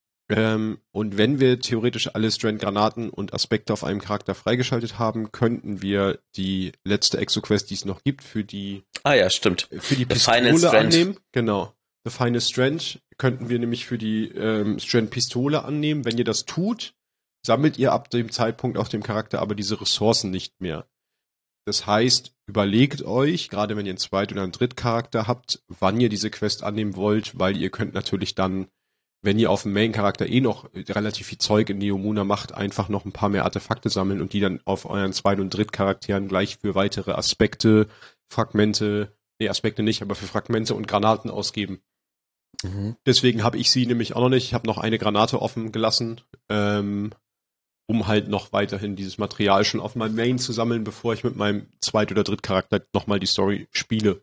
Und wenn wir theoretisch alle Strand-Granaten und Aspekte auf einem Charakter freigeschaltet haben, könnten wir die letzte Exo-Quest, die es noch gibt, für die stimmt. Für die Pistole annehmen. Genau. The Final Strand könnten wir nämlich für die Strand-Pistole annehmen. Wenn ihr das tut, sammelt ihr ab dem Zeitpunkt auf dem Charakter aber diese Ressourcen nicht mehr. Das heißt, überlegt euch, gerade wenn ihr einen Zweit- oder einen Drittcharakter habt, wann ihr diese Quest annehmen wollt, weil ihr könnt natürlich dann, wenn ihr auf dem Main-Charakter noch relativ viel Zeug in Neomuna macht, einfach noch ein paar mehr Artefakte sammeln und die dann auf euren Zweit- und Drittcharakteren gleich für weitere Aspekte, Aspekte nicht, aber für Fragmente und Granaten ausgeben. Mhm. Deswegen habe ich sie nämlich auch noch nicht. Ich habe noch eine Granate offen gelassen, um halt noch weiterhin dieses Material schon auf meinem Main zu sammeln, bevor ich mit meinem Zweit- oder Drittcharakter nochmal die Story spiele.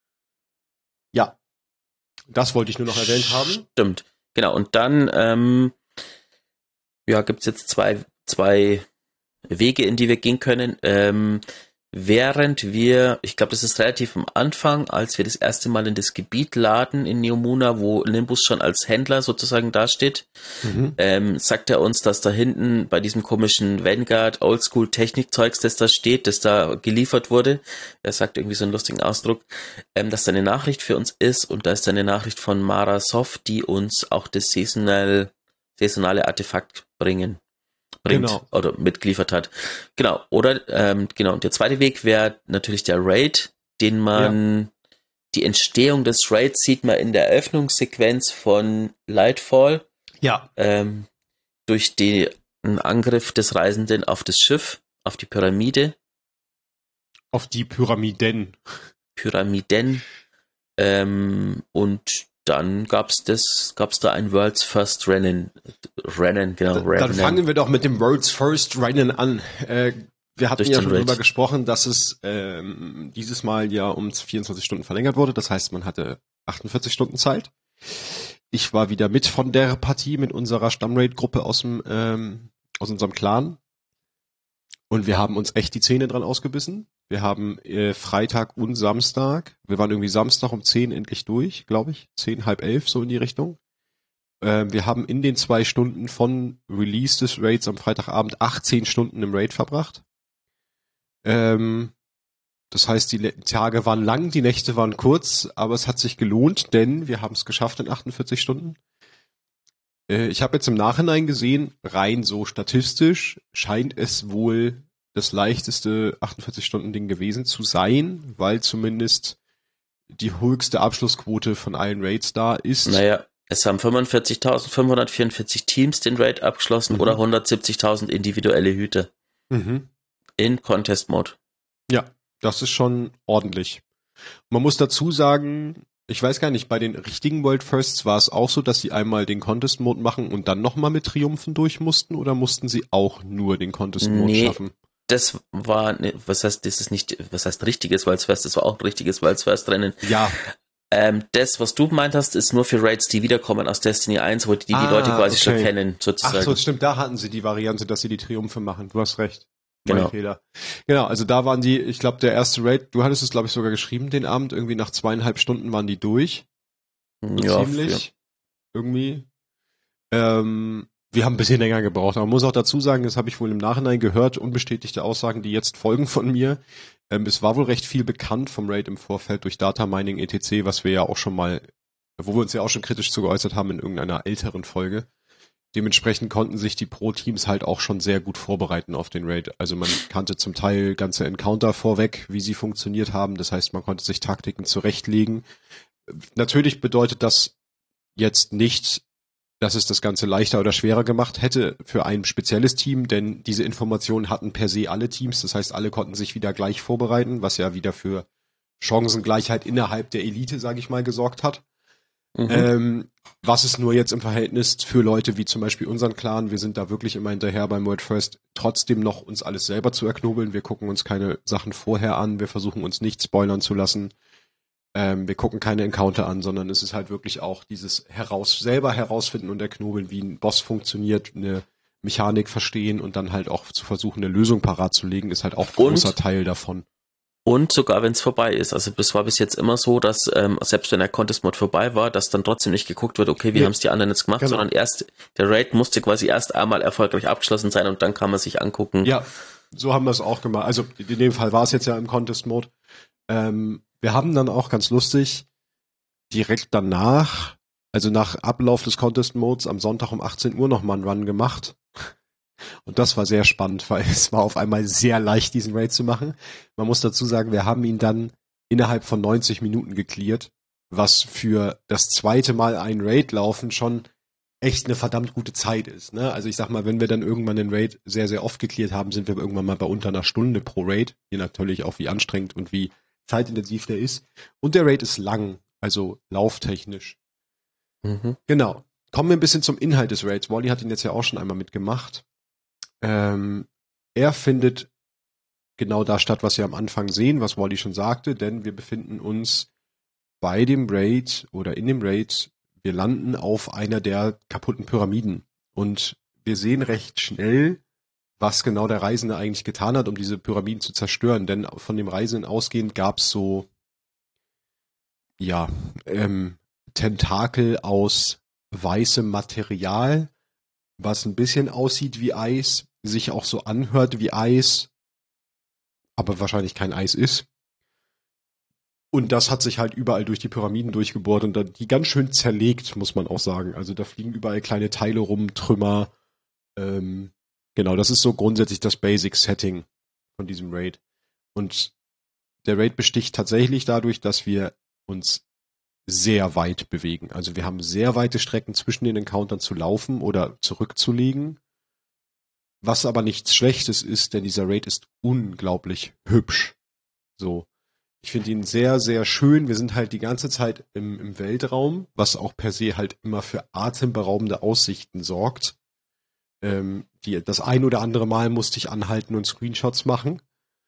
Ja, das wollte ich nur noch erwähnt haben. Stimmt, genau. Und dann gibt es jetzt zwei Wege, in die wir gehen können. Während wir, ich glaube, das ist relativ am Anfang, als wir das erste Mal in das Gebiet laden in Neomuna, wo Nimbus schon als Händler sozusagen dasteht, sagt er uns, dass da hinten bei diesem komischen Vanguard Oldschool Technikzeugs, das da steht, das da geliefert wurde, er sagt irgendwie so einen lustigen Ausdruck, dass da eine Nachricht für uns ist und da ist eine Nachricht von Mara Soft, die uns auch das saisonale Artefakt bringt Genau. oder mitgeliefert hat. Genau. Oder und der zweite Weg wäre natürlich der Raid, den man die Entstehung des Raids sieht man in der Eröffnungssequenz von Lightfall. Ja. Durch den Angriff des Reisenden auf das Schiff, auf die Pyramide. Auf die Pyramiden. Und dann gab's da ein World's First Rennen, genau. Dann fangen wir doch mit dem World's First Rennen an. Wir hatten ja schon darüber gesprochen, dass es dieses Mal ja um 24 Stunden verlängert wurde. Das heißt, man hatte 48 Stunden Zeit. Ich war wieder mit von der Partie mit unserer Stammraid-Gruppe aus unserem Clan. Und wir haben uns echt die Zähne dran ausgebissen. Wir haben Freitag und Samstag, wir waren irgendwie Samstag um 10 endlich durch, glaube ich. 10, halb 11, so in die Richtung. Wir haben in den 2 Stunden von Release des Raids am Freitagabend 18 Stunden im Raid verbracht. Das heißt, die Tage waren lang, die Nächte waren kurz, aber es hat sich gelohnt, denn wir haben es geschafft in 48 Stunden. Ich habe jetzt im Nachhinein gesehen, rein so statistisch scheint es wohl das leichteste 48-Stunden-Ding gewesen zu sein, weil zumindest die höchste Abschlussquote von allen Raids da ist. Naja, es haben 45.544 Teams den Raid abgeschlossen oder 170.000 individuelle Hüter in Contest Mode. Ja, das ist schon ordentlich. Man muss dazu sagen, ich weiß gar nicht, bei den richtigen World Firsts war es auch so, dass sie einmal den Contest Mode machen und dann nochmal mit Triumphen durch mussten, oder mussten sie auch nur den Contest Mode schaffen? Das war, was heißt richtiges World's First? Das war auch ein richtiges World's First Rennen. Ja. Das, was du gemeint hast, ist nur für Raids, die wiederkommen aus Destiny 1, wo die Leute quasi schon kennen, sozusagen. Ach so, stimmt, da hatten sie die Variante, dass sie die Triumphe machen. Du hast recht. Mein Genau. Fehler. Genau, also da waren die, ich glaube, der erste Raid, du hattest es, glaube ich, sogar geschrieben den Abend, irgendwie nach 2,5 Stunden waren die durch. So Ja, ziemlich. Irgendwie. Wir haben ein bisschen länger gebraucht, aber man muss auch dazu sagen, das habe ich wohl im Nachhinein gehört, unbestätigte Aussagen, die jetzt folgen von mir. Es war wohl recht viel bekannt vom Raid im Vorfeld durch Data Mining etc., was wir ja auch schon mal, wo wir uns ja auch schon kritisch zu geäußert haben in irgendeiner älteren Folge. Dementsprechend konnten sich die Pro-Teams halt auch schon sehr gut vorbereiten auf den Raid. Also man kannte zum Teil ganze Encounter vorweg, wie sie funktioniert haben. Das heißt, man konnte sich Taktiken zurechtlegen. Natürlich bedeutet das jetzt nicht, dass es das Ganze leichter oder schwerer gemacht hätte für ein spezielles Team, denn diese Informationen hatten per se alle Teams. Das heißt, alle konnten sich wieder gleich vorbereiten, was ja wieder für Chancengleichheit innerhalb der Elite, sage ich mal, gesorgt hat. Was ist nur jetzt im Verhältnis für Leute wie zum Beispiel unseren Clan, wir sind da wirklich immer hinterher beim World First, trotzdem noch uns alles selber zu erknobeln. Wir gucken uns keine Sachen vorher an, wir versuchen uns nicht spoilern zu lassen. Wir gucken keine Encounter an, sondern es ist halt wirklich auch dieses selber herausfinden und erknobeln, wie ein Boss funktioniert, eine Mechanik verstehen und dann halt auch zu versuchen, eine Lösung parat zu legen, ist halt auch ein großer Teil davon. Und sogar wenn es vorbei ist. Also das war bis jetzt immer so, dass selbst wenn der Contest-Mode vorbei war, dass dann trotzdem nicht geguckt wird, okay, wie haben es die anderen jetzt gemacht, sondern erst der Raid musste quasi erst einmal erfolgreich abgeschlossen sein und dann kann man sich angucken. Ja, so haben wir es auch gemacht. Also in dem Fall war es jetzt ja im Contest-Mode. Wir haben dann auch ganz lustig direkt danach, also nach Ablauf des Contest-Modes am Sonntag um 18 Uhr nochmal einen Run gemacht. Und das war sehr spannend, weil es war auf einmal sehr leicht, diesen Raid zu machen. Man muss dazu sagen, wir haben ihn dann innerhalb von 90 Minuten gecleart, was für das zweite Mal einen Raid laufen schon echt eine verdammt gute Zeit ist. Ne? Also ich sag mal, wenn wir dann irgendwann den Raid sehr, sehr oft gecleart haben, sind wir irgendwann mal bei unter einer Stunde pro Raid, je natürlich auch wie anstrengend und wie zeitintensiv der ist. Und der Raid ist lang, also lauftechnisch. Genau. Kommen wir ein bisschen zum Inhalt des Raids. Wally hat ihn jetzt ja auch schon einmal mitgemacht. Er findet genau da statt, was wir am Anfang sehen, was Wally schon sagte, denn wir befinden uns bei dem Raid oder in dem Raid, wir landen auf einer der kaputten Pyramiden und wir sehen recht schnell, was genau der Reisende eigentlich getan hat, um diese Pyramiden zu zerstören, denn von dem Reisenden ausgehend gab es so Tentakel aus weißem Material, was ein bisschen aussieht wie Eis, sich auch so anhört wie Eis, aber wahrscheinlich kein Eis ist. Und das hat sich halt überall durch die Pyramiden durchgebohrt und dann die ganz schön zerlegt, muss man auch sagen. Also da fliegen überall kleine Teile rum, Trümmer. Genau, das ist so grundsätzlich das Basic-Setting von diesem Raid. Und der Raid besticht tatsächlich dadurch, dass wir uns sehr weit bewegen. Also wir haben sehr weite Strecken zwischen den Encountern zu laufen oder zurückzulegen. Was aber nichts Schlechtes ist, denn dieser Raid ist unglaublich hübsch. So. Ich finde ihn sehr, sehr schön. Wir sind halt die ganze Zeit im Weltraum, was auch per se halt immer für atemberaubende Aussichten sorgt. Das ein oder andere Mal musste ich anhalten und Screenshots machen.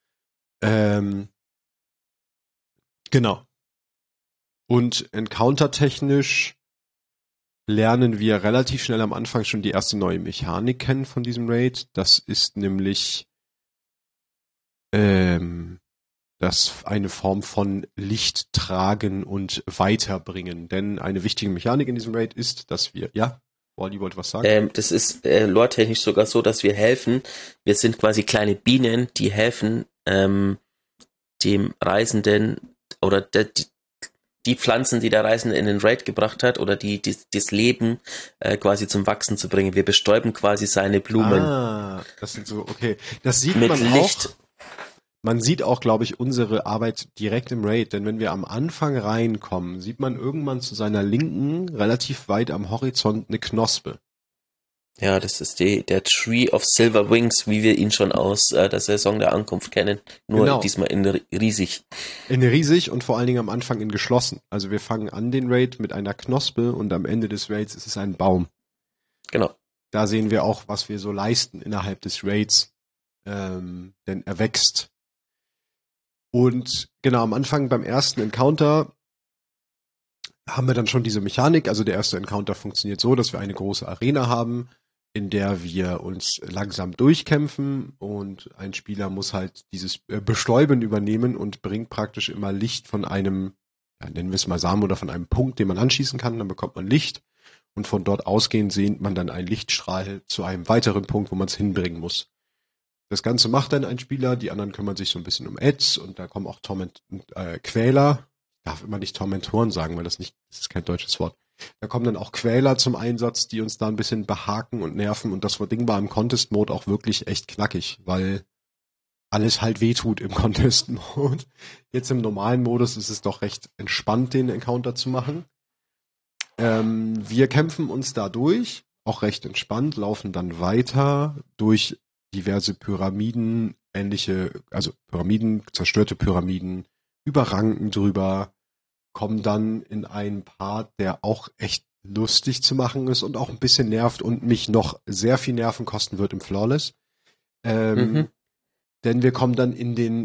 Genau. Und Encounter-technisch lernen wir relativ schnell am Anfang schon die erste neue Mechanik kennen von diesem Raid. Das ist nämlich das eine Form von Licht tragen und weiterbringen. Denn eine wichtige Mechanik in diesem Raid ist, dass wir, ja, Wally wollte was sagen? Das ist lore-technisch sogar so, dass wir helfen. Wir sind quasi kleine Bienen, die helfen dem Reisenden oder die Pflanzen, die der Reisende in den Raid gebracht hat oder das Leben quasi zum Wachsen zu bringen. Wir bestäuben quasi seine Blumen. Ah, das sind so, okay. Das sieht mit man Licht. auch. Man sieht auch, glaube ich, unsere Arbeit direkt im Raid, denn wenn wir am Anfang reinkommen, sieht man irgendwann zu seiner Linken relativ weit am Horizont eine Knospe. Ja, das ist der Tree of Silver Wings, wie wir ihn schon aus der Saison der Ankunft kennen. Nur Genau. diesmal in riesig. In riesig und vor allen Dingen am Anfang in geschlossen. Also wir fangen an den Raid mit einer Knospe und am Ende des Raids ist es ein Baum. Genau. Da sehen wir auch, was wir so leisten innerhalb des Raids, denn er wächst. Und genau, am Anfang beim ersten Encounter haben wir dann schon diese Mechanik. Also der erste Encounter funktioniert so, dass wir eine große Arena haben, in der wir uns langsam durchkämpfen und ein Spieler muss halt dieses Bestäuben übernehmen und bringt praktisch immer Licht von einem, ja, nennen wir es mal Samen oder von einem Punkt, den man anschießen kann. Dann bekommt man Licht und von dort ausgehend sehnt man dann einen Lichtstrahl zu einem weiteren Punkt, wo man es hinbringen muss. Das Ganze macht dann ein Spieler, die anderen kümmern sich so ein bisschen um Ads und da kommen auch Quäler. Ich darf immer nicht Tormentoren sagen, weil das ist kein deutsches Wort. Da kommen dann auch Quäler zum Einsatz, die uns da ein bisschen behaken und nerven und das Ding war im Contest-Mode auch wirklich echt knackig, weil alles halt wehtut im Contest-Mode. Jetzt im normalen Modus ist es doch recht entspannt, den Encounter zu machen. Wir kämpfen uns da durch, auch recht entspannt, laufen dann weiter durch diverse Pyramiden, also Pyramiden, zerstörte Pyramiden, über Ranken drüber, kommen dann in einen Part, der auch echt lustig zu machen ist und auch ein bisschen nervt und mich noch sehr viel Nerven kosten wird im Flawless. Denn wir kommen dann in den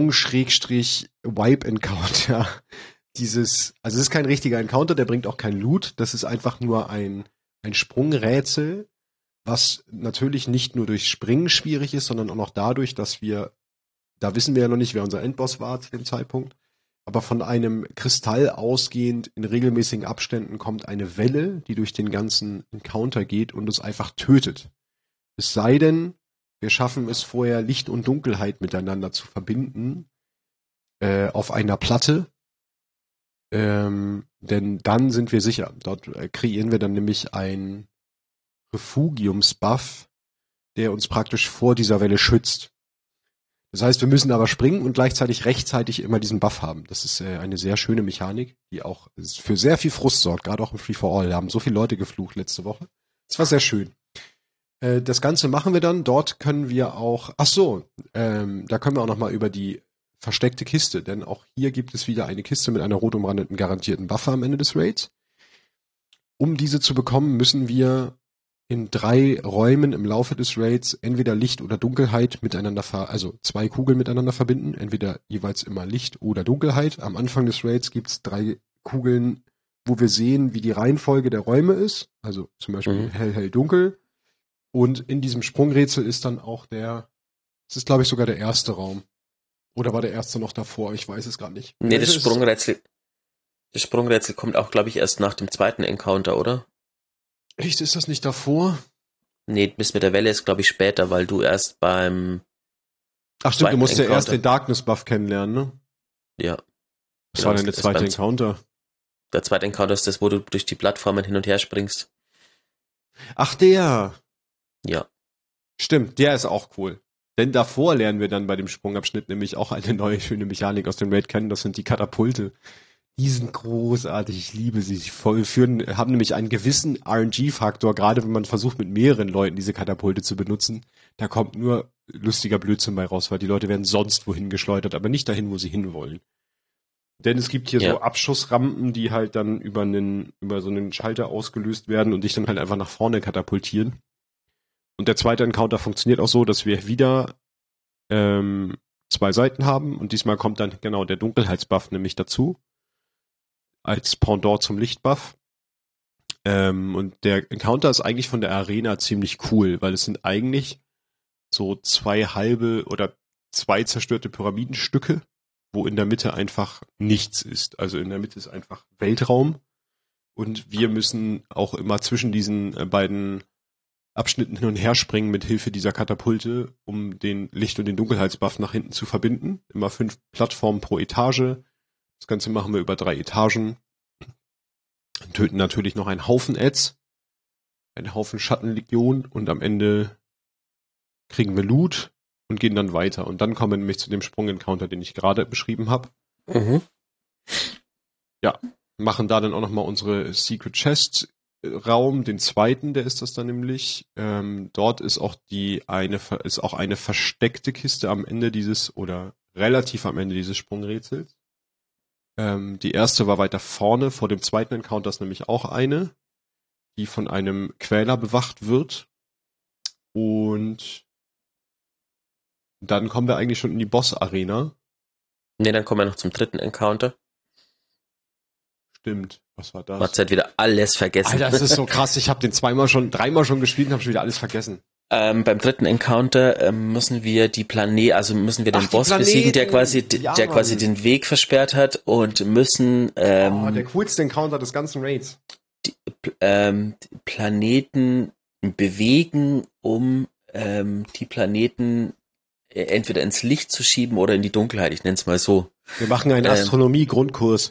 Sprung-Wipe-Encounter. Also es ist kein richtiger Encounter, der bringt auch kein Loot. Das ist einfach nur ein Sprungrätsel, was natürlich nicht nur durch Springen schwierig ist, sondern auch noch dadurch, dass da wissen wir ja noch nicht, wer unser Endboss war zu dem Zeitpunkt, aber von einem Kristall ausgehend in regelmäßigen Abständen kommt eine Welle, die durch den ganzen Encounter geht und uns einfach tötet. Es sei denn, wir schaffen es vorher, Licht und Dunkelheit miteinander zu verbinden, auf einer Platte, denn dann sind wir sicher. Dort kreieren wir dann nämlich ein Refugiums-Buff, der uns praktisch vor dieser Welle schützt. Das heißt, wir müssen aber springen und gleichzeitig rechtzeitig immer diesen Buff haben. Das ist eine sehr schöne Mechanik, die auch für sehr viel Frust sorgt, gerade auch im Free-for-All. Da haben so viele Leute geflucht letzte Woche. Das war sehr schön. Das Ganze machen wir dann. Dort können wir auch, da können wir auch nochmal über die versteckte Kiste, denn auch hier gibt es wieder eine Kiste mit einer rot umrandeten garantierten Waffe am Ende des Raids. Um diese zu bekommen, müssen wir in 3 Räumen im Laufe des Raids entweder Licht oder Dunkelheit also 2 Kugeln miteinander verbinden, entweder jeweils immer Licht oder Dunkelheit. Am Anfang des Raids gibt's 3 Kugeln, wo wir sehen, wie die Reihenfolge der Räume ist, also zum Beispiel hell, hell, dunkel. Und in diesem Sprungrätsel ist dann auch es ist glaube ich sogar der erste Raum. Oder war der erste noch davor? Ich weiß es gar nicht. Nee, das Sprungrätsel kommt auch, glaube ich, erst nach dem zweiten Encounter, oder? Echt, ist das nicht davor? Nee, bis mit der Welle ist, glaube ich, später, weil du erst beim Ach stimmt, du musst ja erst den Darkness-Buff kennenlernen, ne? Ja. Was war denn der zweite Encounter? Der zweite Encounter ist das, wo du durch die Plattformen hin und her springst. Ach, der! Ja. Stimmt, der ist auch cool. Denn davor lernen wir dann bei dem Sprungabschnitt nämlich auch eine neue schöne Mechanik aus dem Raid kennen, das sind die Katapulte. Die sind großartig, ich liebe sie. Sie haben nämlich einen gewissen RNG-Faktor, gerade wenn man versucht, mit mehreren Leuten diese Katapulte zu benutzen. Da kommt nur lustiger Blödsinn bei raus, weil die Leute werden sonst wohin geschleudert, aber nicht dahin, wo sie hinwollen. Denn es gibt hier so Abschussrampen, die halt dann über so einen Schalter ausgelöst werden und dich dann halt einfach nach vorne katapultieren. Und der zweite Encounter funktioniert auch so, dass wir wieder 2 Seiten haben und diesmal kommt dann genau der Dunkelheitsbuff nämlich dazu. Als Pendant zum Lichtbuff. Und der Encounter ist eigentlich von der Arena ziemlich cool, weil es sind eigentlich so 2 halbe oder 2 zerstörte Pyramidenstücke, wo in der Mitte einfach nichts ist. Also in der Mitte ist einfach Weltraum und wir müssen auch immer zwischen diesen beiden Abschnitten hin und her springen mit Hilfe dieser Katapulte, um den Licht- und den Dunkelheitsbuff nach hinten zu verbinden. Immer 5 Plattformen pro Etage. Das Ganze machen wir über 3 Etagen. Töten natürlich noch einen Haufen Ads, einen Haufen Schattenlegion und am Ende kriegen wir Loot und gehen dann weiter. Und dann kommen wir nämlich zu dem Sprung-Encounter, den ich gerade beschrieben habe. Ja, machen da dann auch nochmal unsere Secret Chest Raum, den zweiten, der ist das dann nämlich. Dort ist auch eine versteckte Kiste am Ende oder relativ am Ende dieses Sprungrätsels. Die erste war weiter vorne, vor dem zweiten Encounter ist nämlich auch eine, die von einem Quäler bewacht wird. Und dann kommen wir eigentlich schon in die Boss-Arena. Nee, dann kommen wir noch zum dritten Encounter. Stimmt. Was war das? Hat wieder alles vergessen. Alter, das ist so krass. Ich habe den dreimal schon gespielt und habe schon wieder alles vergessen. Beim dritten Encounter müssen wir den Boss besiegen, der quasi den Weg versperrt hat und müssen der coolste Encounter des ganzen Raids. Planeten bewegen, um die Planeten entweder ins Licht zu schieben oder in die Dunkelheit. Ich nenne es mal so. Wir machen einen Astronomie-Grundkurs.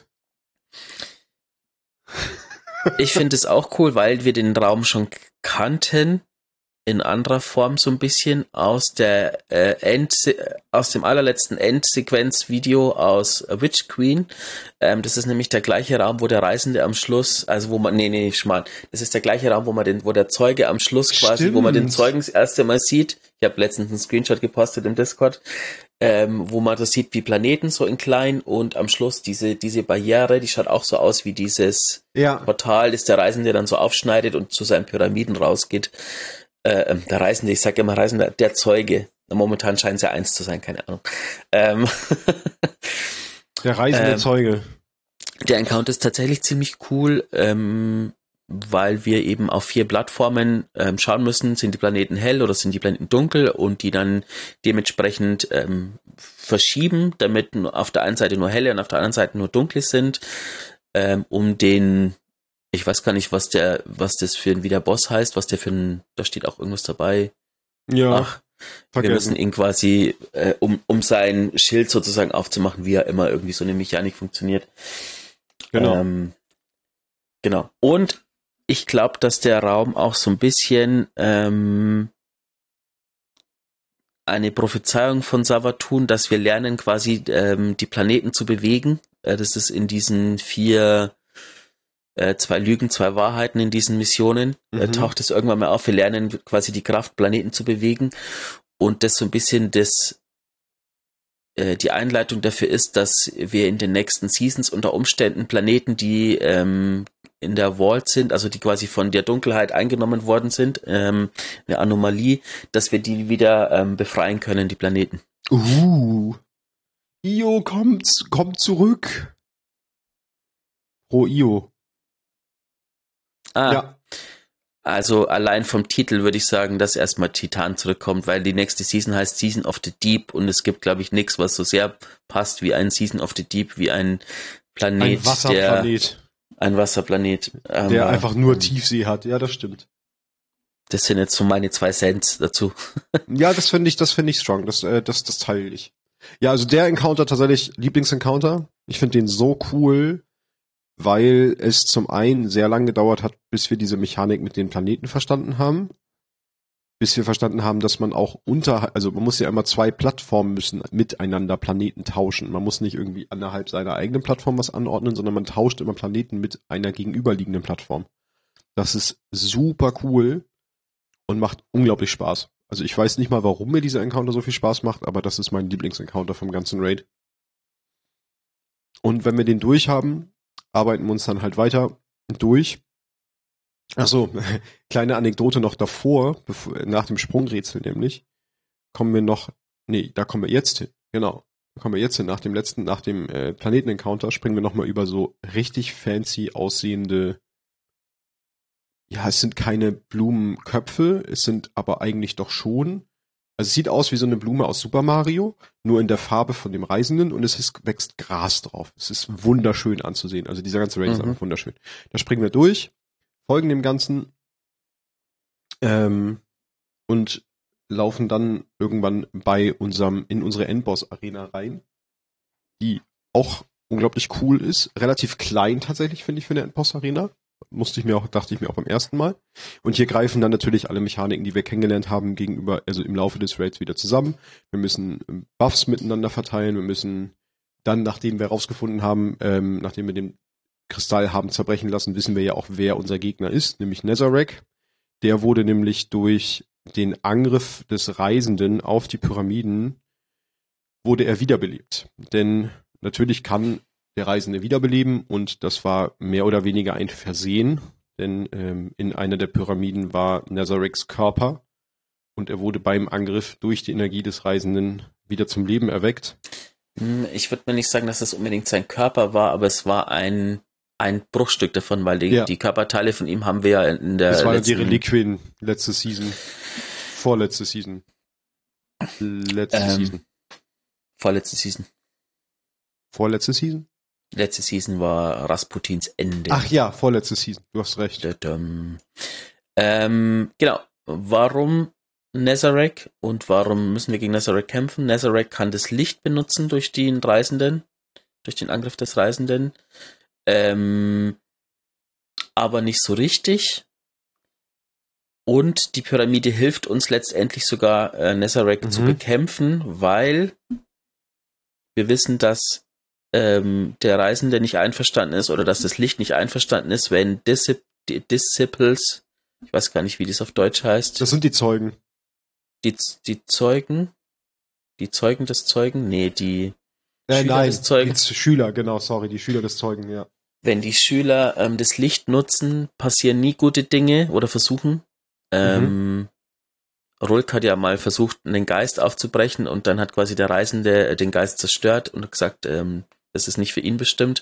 Ich finde es auch cool, weil wir den Raum schon kannten, in anderer Form so ein bisschen aus dem allerletzten Endsequenz-Video aus Witch Queen. Das ist nämlich der gleiche Raum, wo der Reisende am Schluss, das ist der gleiche Raum, wo der Zeuge am Schluss quasi, wo man den Zeugen das erste Mal sieht. Ich habe letztens einen Screenshot gepostet im Discord, wo man das sieht wie Planeten so in klein und am Schluss diese Barriere, die schaut auch so aus wie dieses Portal, das der Reisende dann so aufschneidet und zu seinen Pyramiden rausgeht. Der Reisende, ich sage immer Reisender, der Zeuge. Momentan scheint es ja eins zu sein, keine Ahnung. Der reisende Zeuge. Der Encounter ist tatsächlich ziemlich cool, weil wir eben auf 4 Plattformen schauen müssen, sind die Planeten hell oder sind die Planeten dunkel und die dann dementsprechend verschieben, damit auf der einen Seite nur helle und auf der anderen Seite nur dunkle sind, ich weiß gar nicht, was das wie der Boss heißt, da steht auch irgendwas dabei. Ja. Wir müssen ihn quasi, um sein Schild sozusagen aufzumachen, wie ja immer irgendwie so eine Mechanik funktioniert. Genau. Genau. Und ich glaube, dass der Raum auch so ein bisschen eine Prophezeiung von Savathûn, dass wir lernen, quasi die Planeten zu bewegen. Das ist in diesen 4 2 Lügen, 2 Wahrheiten in diesen Missionen, taucht es irgendwann mal auf. Wir lernen quasi die Kraft, Planeten zu bewegen und das so ein bisschen die Einleitung dafür ist, dass wir in den nächsten Seasons unter Umständen Planeten, die in der Vault sind, also die quasi von der Dunkelheit eingenommen worden sind, eine Anomalie, dass wir die wieder befreien können, die Planeten. Io kommt zurück. Pro Io. Ja. Also allein vom Titel würde ich sagen, dass erstmal Titan zurückkommt, weil die nächste Season heißt Season of the Deep und es gibt, glaube ich, nichts, was so sehr passt wie ein Season of the Deep, wie ein Planet. Ein Wasserplanet. Der einfach nur Tiefsee hat. Ja, das stimmt. Das sind jetzt so meine 2 Cents dazu. Ja, das finde ich strong. Das teile ich. Ja, also der Encounter tatsächlich Lieblingsencounter. Ich finde den so cool, weil es zum einen sehr lange gedauert hat, bis wir diese Mechanik mit den Planeten verstanden haben. Bis wir verstanden haben, dass man auch man muss ja immer 2 Plattformen müssen miteinander Planeten tauschen. Man muss nicht irgendwie innerhalb seiner eigenen Plattform was anordnen, sondern man tauscht immer Planeten mit einer gegenüberliegenden Plattform. Das ist super cool und macht unglaublich Spaß. Also ich weiß nicht mal, warum mir dieser Encounter so viel Spaß macht, aber das ist mein Lieblingsencounter vom ganzen Raid. Und wenn wir den durch haben, arbeiten wir uns dann halt weiter durch. Achso, kleine Anekdote noch davor, nach dem Sprungrätsel nämlich, da kommen wir jetzt hin. Genau. Da kommen wir jetzt hin. Nach dem Planeten-Encounter springen wir nochmal über so richtig fancy aussehende, es sind keine Blumenköpfe, es sind aber eigentlich doch schon. Also es sieht aus wie so eine Blume aus Super Mario, nur in der Farbe von dem Reisenden und wächst Gras drauf. Es ist wunderschön anzusehen. Also dieser ganze Raid ist einfach wunderschön. Da springen wir durch, folgen dem Ganzen und laufen dann irgendwann in unsere Endboss-Arena rein, die auch unglaublich cool ist. Relativ klein tatsächlich, finde ich, für eine Endboss-Arena. Dachte ich mir auch beim ersten Mal. Und hier greifen dann natürlich alle Mechaniken, die wir kennengelernt haben, im Laufe des Raids wieder zusammen. Wir müssen Buffs miteinander verteilen. Wir müssen dann, nachdem wir rausgefunden haben, nachdem wir den Kristall haben zerbrechen lassen, wissen wir ja auch, wer unser Gegner ist, nämlich Nezarec. Der wurde nämlich durch den Angriff des Reisenden auf die Pyramiden wurde er wiederbelebt. Denn natürlich kann der Reisende wiederbeleben und das war mehr oder weniger ein Versehen, denn in einer der Pyramiden war Nezarecs Körper und er wurde beim Angriff durch die Energie des Reisenden wieder zum Leben erweckt. Ich würde mir nicht sagen, dass das unbedingt sein Körper war, aber es war ein ein Bruchstück davon, weil die Körperteile von ihm haben wir ja in der Das waren die Reliquien letzte Season. Vorletzte Season. Vorletzte Season. Vorletzte Season? Letzte Season war Rasputins Ende. Ach ja, vorletzte Season. Du hast recht. Genau. Warum Nezarec und warum müssen wir gegen Nezarec kämpfen? Nezarec kann das Licht benutzen durch den Angriff des Reisenden. Aber nicht so richtig. Und die Pyramide hilft uns letztendlich sogar, Nezarec zu bekämpfen, weil wir wissen, dass der Reisende nicht einverstanden ist oder dass das Licht nicht einverstanden ist, wenn Disciples, ich weiß gar nicht, wie das auf Deutsch heißt. Das sind die Zeugen. Die Zeugen? Die Zeugen des Zeugen? Nee, die Schüler des Zeugen. Die Schüler, genau, sorry, die Schüler des Zeugen, ja. Wenn die Schüler das Licht nutzen, passieren nie gute Dinge oder versuchen. Rulk hat ja mal versucht, einen Geist aufzubrechen und dann hat quasi der Reisende den Geist zerstört und gesagt, das ist nicht für ihn bestimmt.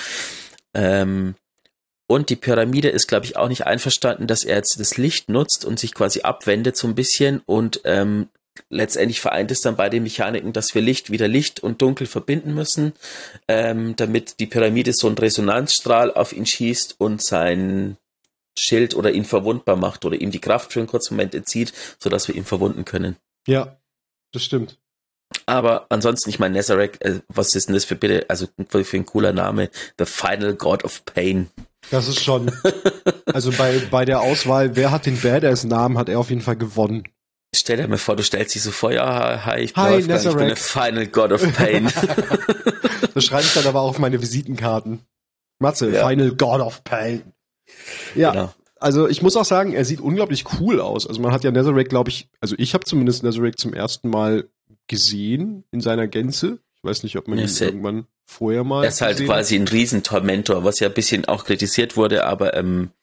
Und die Pyramide ist, glaube ich, auch nicht einverstanden, dass er jetzt das Licht nutzt und sich quasi abwendet so ein bisschen und letztendlich vereint es dann bei den Mechaniken, dass wir wieder Licht und Dunkel verbinden müssen, damit die Pyramide so einen Resonanzstrahl auf ihn schießt und sein Schild oder ihn verwundbar macht oder ihm die Kraft für einen kurzen Moment entzieht, sodass wir ihn verwunden können. Ja, das stimmt. Aber ansonsten, ich meine, Nezarec, was ist denn das für ein cooler Name? The Final God of Pain. Das ist schon, also bei der Auswahl, wer hat den Badass-Namen, hat er auf jeden Fall gewonnen. Stell dir mal vor, du stellst dich so vor, ja, hi, ich bin der Final God of Pain. Das schreibe ich dann aber auch auf meine Visitenkarten. Matze, ja. Final God of Pain. Ja, genau. Also ich muss auch sagen, er sieht unglaublich cool aus. Also man hat ja Nezarec, glaube ich, also ich habe zumindest Nezarec zum ersten Mal gesehen in seiner Gänze. Ich weiß nicht, ob man ihn irgendwann vorher mal Er ist halt quasi ein Riesentormentor, was ja ein bisschen auch kritisiert wurde, aber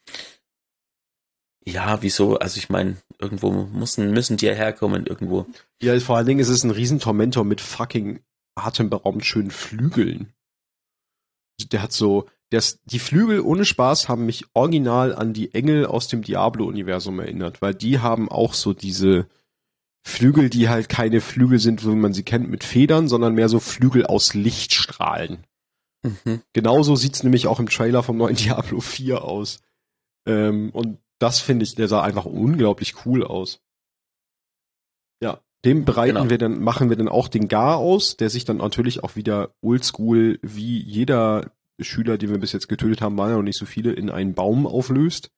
ja, wieso? Also ich meine, irgendwo müssen die ja herkommen, irgendwo. Ja, vor allen Dingen ist es ein Riesentormentor mit fucking atemberaubend schönen Flügeln. Der hat so, die Flügel ohne Spaß haben mich original an die Engel aus dem Diablo-Universum erinnert, weil die haben auch so diese Flügel, die halt keine Flügel sind, wie man sie kennt, mit Federn, sondern mehr so Flügel aus Lichtstrahlen. Genauso sieht's nämlich auch im Trailer vom neuen Diablo 4 aus. Und das finde ich, der sah einfach unglaublich cool aus. Ja, dem machen wir dann auch den Gar aus, der sich dann natürlich auch wieder oldschool, wie jeder Schüler, den wir bis jetzt getötet haben, waren ja noch nicht so viele, in einen Baum auflöst.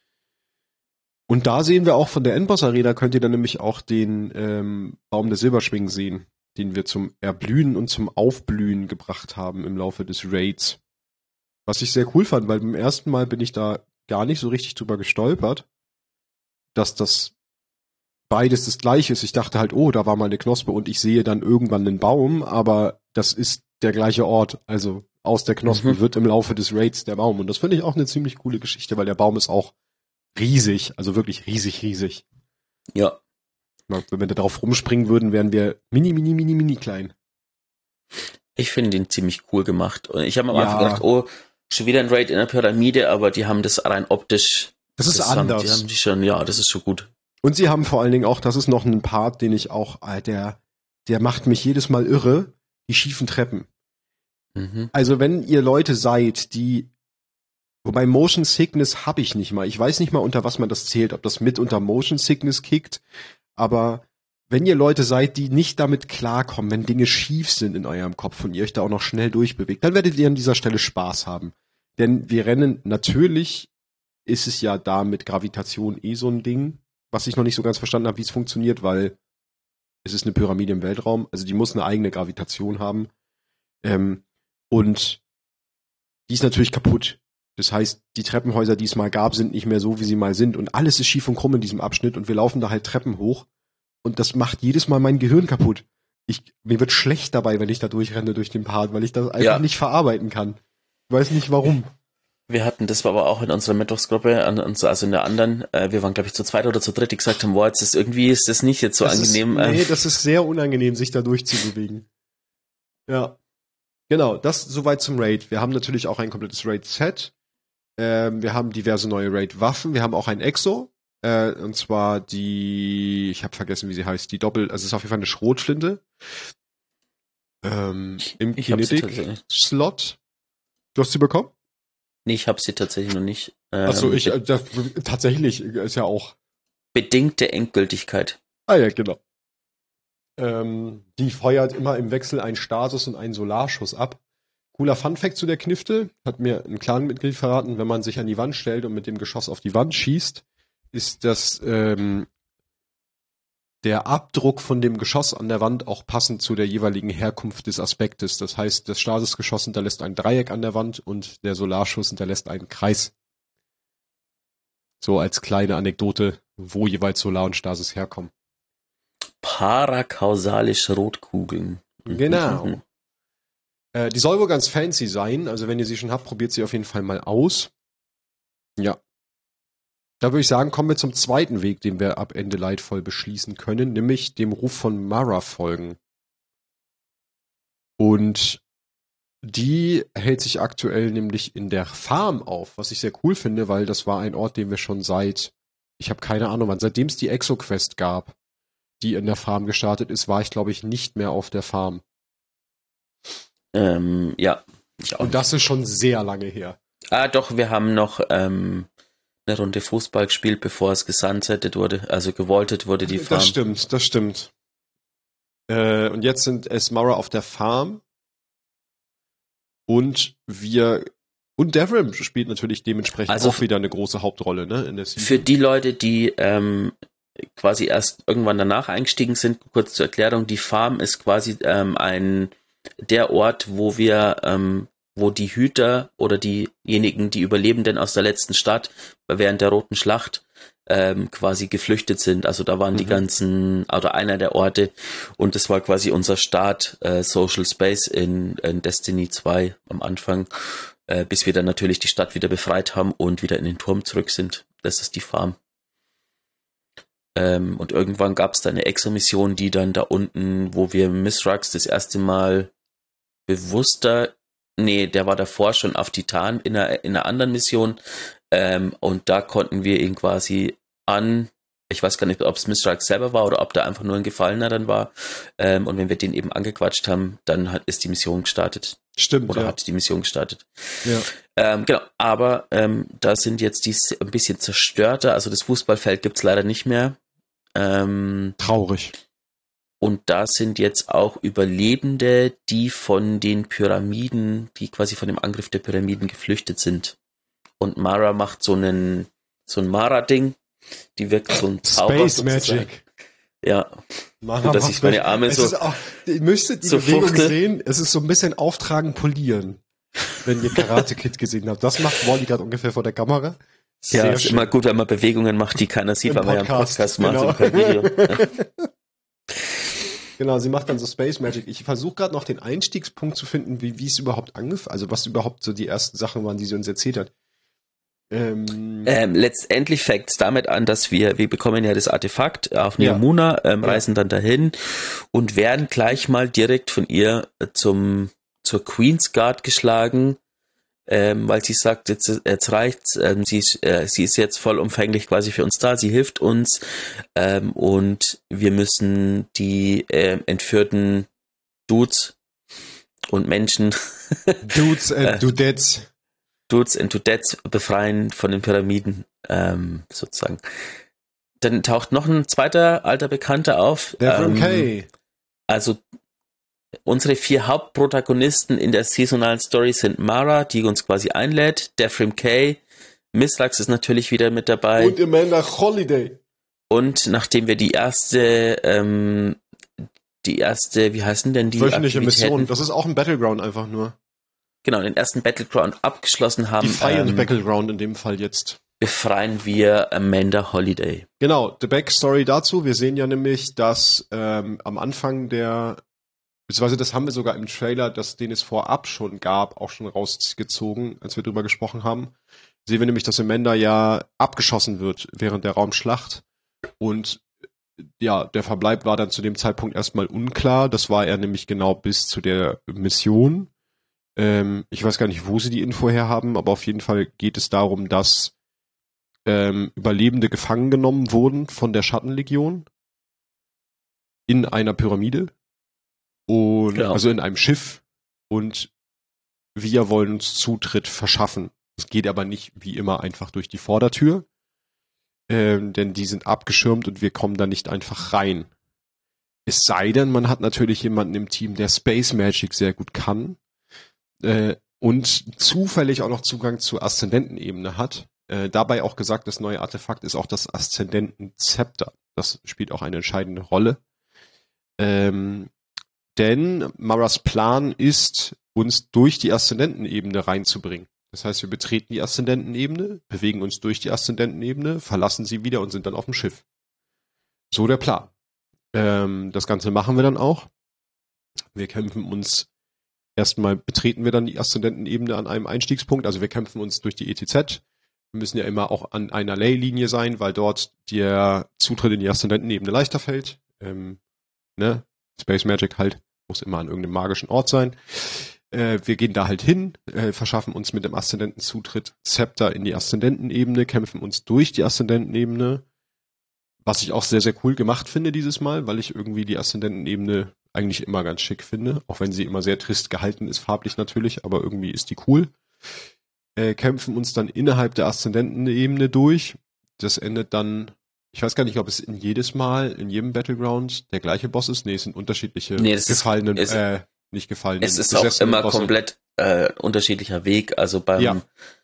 Und da sehen wir auch von der Endboss-Arena, könnt ihr dann nämlich auch den Baum der Silberschwingen sehen, den wir zum Erblühen und zum Aufblühen gebracht haben im Laufe des Raids. Was ich sehr cool fand, weil beim ersten Mal bin ich da gar nicht so richtig drüber gestolpert, dass das beides das gleiche ist. Ich dachte halt, oh, da war mal eine Knospe und ich sehe dann irgendwann einen Baum, aber das ist der gleiche Ort. Also aus der Knospe wird im Laufe des Raids der Baum. Und das finde ich auch eine ziemlich coole Geschichte, weil der Baum ist auch riesig, also wirklich riesig. Ja. Wenn wir da drauf rumspringen würden, wären wir mini klein. Ich finde ihn ziemlich cool gemacht. Und ich habe am Anfang gedacht, oh, schon wieder ein Raid in der Pyramide, aber die haben das rein optisch. Das ist anders. Die haben die schon, ja, das ist schon gut. Und sie haben vor allen Dingen auch, das ist noch ein Part, den ich auch, der macht mich jedes Mal irre, die schiefen Treppen. Also wenn ihr Leute seid, wobei Motion Sickness habe ich nicht mal. Ich weiß nicht mal, unter was man das zählt, ob das mit unter Motion Sickness kickt. Aber wenn ihr Leute seid, die nicht damit klarkommen, wenn Dinge schief sind in eurem Kopf und ihr euch da auch noch schnell durchbewegt, dann werdet ihr an dieser Stelle Spaß haben. Denn wir rennen, natürlich ist es ja da mit Gravitation so ein Ding, was ich noch nicht so ganz verstanden habe, wie es funktioniert, weil es ist eine Pyramide im Weltraum, also die muss eine eigene Gravitation haben. Und die ist natürlich kaputt. Das heißt, die Treppenhäuser, die es mal gab, sind nicht mehr so, wie sie mal sind. Und alles ist schief und krumm in diesem Abschnitt und wir laufen da halt Treppen hoch. Und das macht jedes Mal mein Gehirn kaputt. Mir wird schlecht dabei, wenn ich da durchrenne durch den Part, weil ich das einfach nicht verarbeiten kann. Ich weiß nicht warum. Wir hatten, das war aber auch in unserer Mittwochsgruppe, also in der anderen, wir waren glaube ich zu zweit oder zu dritt, die gesagt haben, jetzt ist irgendwie ist das nicht jetzt so angenehm. Das ist sehr unangenehm, sich da durchzubewegen. Ja. Genau, das soweit zum Raid. Wir haben natürlich auch ein komplettes Raid-Set. Wir haben diverse neue Raid-Waffen. Wir haben auch ein Exo. Und zwar ich habe vergessen, wie sie heißt. Also es ist auf jeden Fall eine Schrotflinte. Im Kinetic-Slot. Du hast sie bekommen? Nee, ich habe sie tatsächlich noch nicht. Achso, tatsächlich ist ja auch bedingte Endgültigkeit. Ah ja, genau. Die feuert immer im Wechsel einen Status und einen Solarschuss ab. Cooler Funfact zu der Knifte, hat mir ein Clanmitglied verraten, wenn man sich an die Wand stellt und mit dem Geschoss auf die Wand schießt, ist das der Abdruck von dem Geschoss an der Wand auch passend zu der jeweiligen Herkunft des Aspektes. Das heißt, das Statusgeschoss hinterlässt ein Dreieck an der Wand und der Solarschuss hinterlässt einen Kreis. So als kleine Anekdote, wo jeweils Solar und Stasis herkommen. Parakausalische Rotkugeln. Genau. Die soll wohl ganz fancy sein. Also wenn ihr sie schon habt, probiert sie auf jeden Fall mal aus. Ja. Da würde ich sagen, kommen wir zum zweiten Weg, den wir ab Ende leidvoll beschließen können, nämlich dem Ruf von Mara folgen. Und die hält sich aktuell nämlich in der Farm auf, was ich sehr cool finde, weil das war ein Ort, den wir schon ich habe keine Ahnung wann, seitdem es die Exo-Quest gab, die in der Farm gestartet ist, war ich, glaube ich, nicht mehr auf der Farm. Ja, ich auch. Und das ist schon sehr lange her. Doch, wir haben noch eine Runde Fußball gespielt, bevor es gesunsettet wurde, also gewoltet wurde die Farm. Das stimmt. Und jetzt sind Mara auf der Farm und Devrim spielt natürlich dementsprechend also auch wieder eine große Hauptrolle, ne? In der Season. Für die Leute, die quasi erst irgendwann danach eingestiegen sind, kurz zur Erklärung, die Farm ist quasi der Ort, wo die Hüter oder diejenigen, die Überlebenden aus der letzten Stadt während der Roten Schlacht quasi geflüchtet sind. Also da waren die ganzen, oder einer der Orte, und das war quasi unser Start Social Space in Destiny 2 am Anfang, bis wir dann natürlich die Stadt wieder befreit haben und wieder in den Turm zurück sind. Das ist die Farm. Und irgendwann gab es da eine Exo-Mission, die dann da unten, wo wir Mithrax das erste Mal der war davor schon auf Titan in einer anderen Mission, und da konnten wir ihn quasi ich weiß gar nicht, ob es Mithrax selber war oder ob da einfach nur ein Gefallener dann war, und wenn wir den eben angequatscht haben, dann ist die Mission gestartet. Stimmt, Oder hat die Mission gestartet. Ja. Genau, aber da sind jetzt die ein bisschen zerstörter, also das Fußballfeld gibt's leider nicht mehr. Traurig. Und da sind jetzt auch Überlebende, die von den Pyramiden, die quasi von dem Angriff der Pyramiden geflüchtet sind. Und Mara macht so ein Mara-Ding, die wirkt so ein Zauber. Space sozusagen. Magic. Ja. Mara dass ich meine Arme ihr müsstet die so Bewegung fuchtel. sehen, es ist so ein bisschen Auftragen, polieren. Wenn ihr Karate Kid gesehen habt. Das macht Wally gerade ungefähr vor der Kamera. Sehr ist schön. Immer gut, wenn man Bewegungen macht, die keiner sieht, weil man ja einen Podcast macht genau. und kein Video. Genau, sie macht dann so Space Magic. Ich versuche gerade noch den Einstiegspunkt zu finden, wie es überhaupt also was überhaupt so die ersten Sachen waren, die sie uns erzählt hat. Letztendlich fängt es damit an, dass wir bekommen ja das Artefakt auf Neomuna, reisen dann dahin und werden gleich mal direkt von ihr zur Queen's Guard geschlagen, weil sie sagt, jetzt reicht's, sie ist jetzt vollumfänglich quasi für uns da, sie hilft uns, und wir müssen die entführten Dudes und Menschen Dudes and Dudettes befreien von den Pyramiden, sozusagen. Dann taucht noch ein zweiter alter Bekannter auf. Devrim Kay. Also unsere 4 Hauptprotagonisten in der saisonalen Story sind Mara, die uns quasi einlädt, Devrim Kay, Mithrax ist natürlich wieder mit dabei. Und Amanda Holiday. Und nachdem wir die erste, wie heißen denn die wöchentliche Mission, das ist auch ein Battleground einfach nur. Genau, den ersten Battleground abgeschlossen haben. Die Defiant Battleground in dem Fall jetzt. Befreien wir Amanda Holiday. Genau, the Backstory dazu. Wir sehen ja nämlich, dass am Anfang beziehungsweise das haben wir sogar im Trailer, den es vorab schon gab, auch schon rausgezogen, als wir drüber gesprochen haben. Sehen wir nämlich, dass Amanda ja abgeschossen wird während der Raumschlacht. Und ja, der Verbleib war dann zu dem Zeitpunkt erstmal unklar. Das war er nämlich genau bis zu der Mission. Ich weiß gar nicht, wo sie die Info her haben, aber auf jeden Fall geht es darum, dass Überlebende gefangen genommen wurden von der Schattenlegion in einer Pyramide und also in einem Schiff, und wir wollen uns Zutritt verschaffen. Es geht aber nicht wie immer einfach durch die Vordertür, denn die sind abgeschirmt und wir kommen da nicht einfach rein. Es sei denn, man hat natürlich jemanden im Team, der Space Magic sehr gut kann und zufällig auch noch Zugang zur Aszendentenebene hat. Dabei auch gesagt, das neue Artefakt ist auch das Aszendentenzepter. Das spielt auch eine entscheidende Rolle. Denn Maras Plan ist, uns durch die Aszendentenebene reinzubringen. Das heißt, wir betreten die Aszendentenebene, bewegen uns durch die Aszendentenebene, verlassen sie wieder und sind dann auf dem Schiff. So der Plan. Das Ganze machen wir dann auch. Wir kämpfen uns, erstmal betreten wir dann die Aszendentenebene an einem Einstiegspunkt, also wir kämpfen uns durch die ETZ. Wir müssen ja immer auch an einer Ley-Linie sein, weil dort der Zutritt in die Aszendentenebene leichter fällt. Space Magic halt, muss immer an irgendeinem magischen Ort sein. Wir gehen da halt hin, verschaffen uns mit dem Aszendentenzutritt Zepter in die Aszendentenebene, kämpfen uns durch die Aszendentenebene, was ich auch sehr, sehr cool gemacht finde dieses Mal, weil ich irgendwie die Aszendentenebene eigentlich immer ganz schick finde, auch wenn sie immer sehr trist gehalten ist, farblich natürlich, aber irgendwie ist die cool. Kämpfen uns dann innerhalb der Aszendentenebene durch. Das endet dann, ich weiß gar nicht, ob es in jedem Battleground der gleiche Boss ist. Nee, es sind unterschiedliche nicht gefallene. Es ist auch immer Bosse. Komplett unterschiedlicher Weg. Also beim